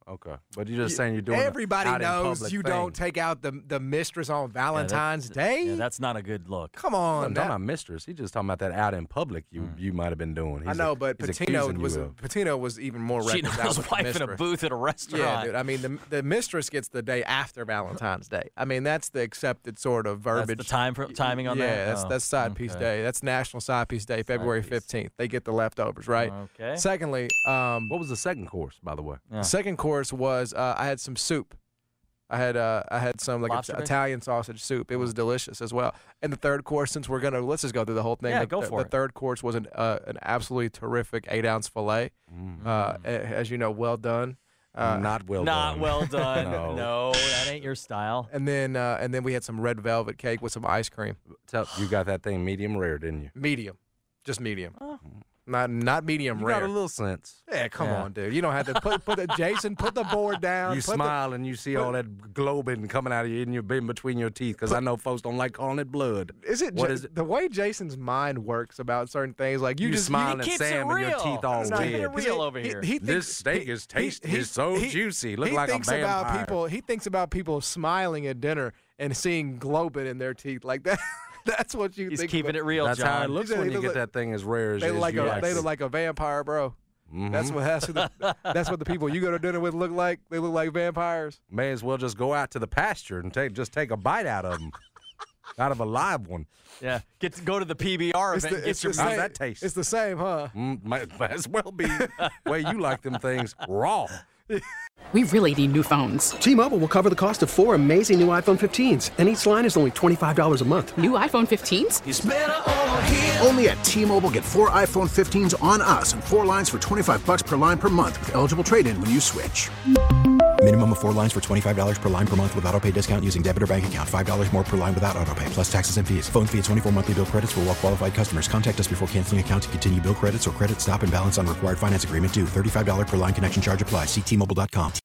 Okay, but you're just saying you're doing. Everybody out in knows public you thing. don't take out the the mistress on Valentine's yeah, that, Day. Yeah, that's not a good look. Come No, on, I'm that- talking about mistress. He's just talking about that out in public. You you might have been doing. I He's know, a- but he's Patino accusing was you of- Patino was even more Cheating reckless on out his with the wife in a mistress. booth at a restaurant. Yeah, dude. I mean, the the mistress gets the day after Valentine's Day. I mean, that's the accepted sort of That's verbiage. the time for, timing on yeah, that? Yeah, that's Oh, that's side piece okay. day. That's National Side Piece Day, February fifteenth. They get the leftovers, right? Okay. Secondly, um, what was the second course, by the way? the second course was uh, I had some soup. I had uh, I had some like Lobster a, base? Italian sausage soup. It was delicious as well. And the third course, since we're gonna let's just go through the whole thing. Yeah, the, go the, for the it. third course was an uh, an absolutely terrific eight ounce fillet. Mm. Uh, a- as you know, well done. Uh, Not well Not done. well done. No. no. that ain't your style. And then uh, and then we had some red velvet cake with some ice cream. Tell, you got that thing medium rare, didn't you? Medium, just medium. Not not medium You rare. got a little sense. Yeah, come Yeah. on, dude. You don't have to put put the Jason put the board down. You put the- smile and you see all that globing coming out of you in your in between your teeth because I know folks don't like calling it blood. Is it, What Ja- is it? the way Jason's mind works about certain things? Like you, You just smile you, at Sam and your teeth all No, red. he- real over he- here. He, This thinks, steak he- is tasty. he- It's so he- juicy. Look he like a thinks about vampire. people. He thinks about people smiling at dinner and seeing globing in their teeth like that. That's what you He's think. keeping about. it real, That's John. how it looks He when look you get like- that thing as rare as They as look like you a like they it. look like a vampire, bro. That's Mhm. what that's what, the, that's what the people you go to dinner with look like. They look like vampires. May as well just go out to the pasture and take just take a bite out of them, out of a live one. Yeah, get to go to the P B R It's event. the, and get it's your the How's same, that taste? It's the same, huh? Mm, might, might as well be way you like them things raw. We really need new phones. T-Mobile will cover the cost of four amazing new iPhone fifteens, and each line is only twenty-five dollars a month. New iPhone fifteens? It's better over here. Only at T-Mobile, get four iPhone fifteens on us and four lines for twenty-five bucks per line per month with eligible trade-in when you switch. Minimum of four lines for twenty-five dollars per line per month with autopay discount using debit or bank account. five dollars more per line without autopay, plus taxes and fees. Phone fee at twenty-four monthly bill credits for well-qualified customers. Contact us before canceling account to continue bill credits or credit stop and balance on required finance agreement due. thirty-five dollars per line connection charge applies. See T Mobile dot com.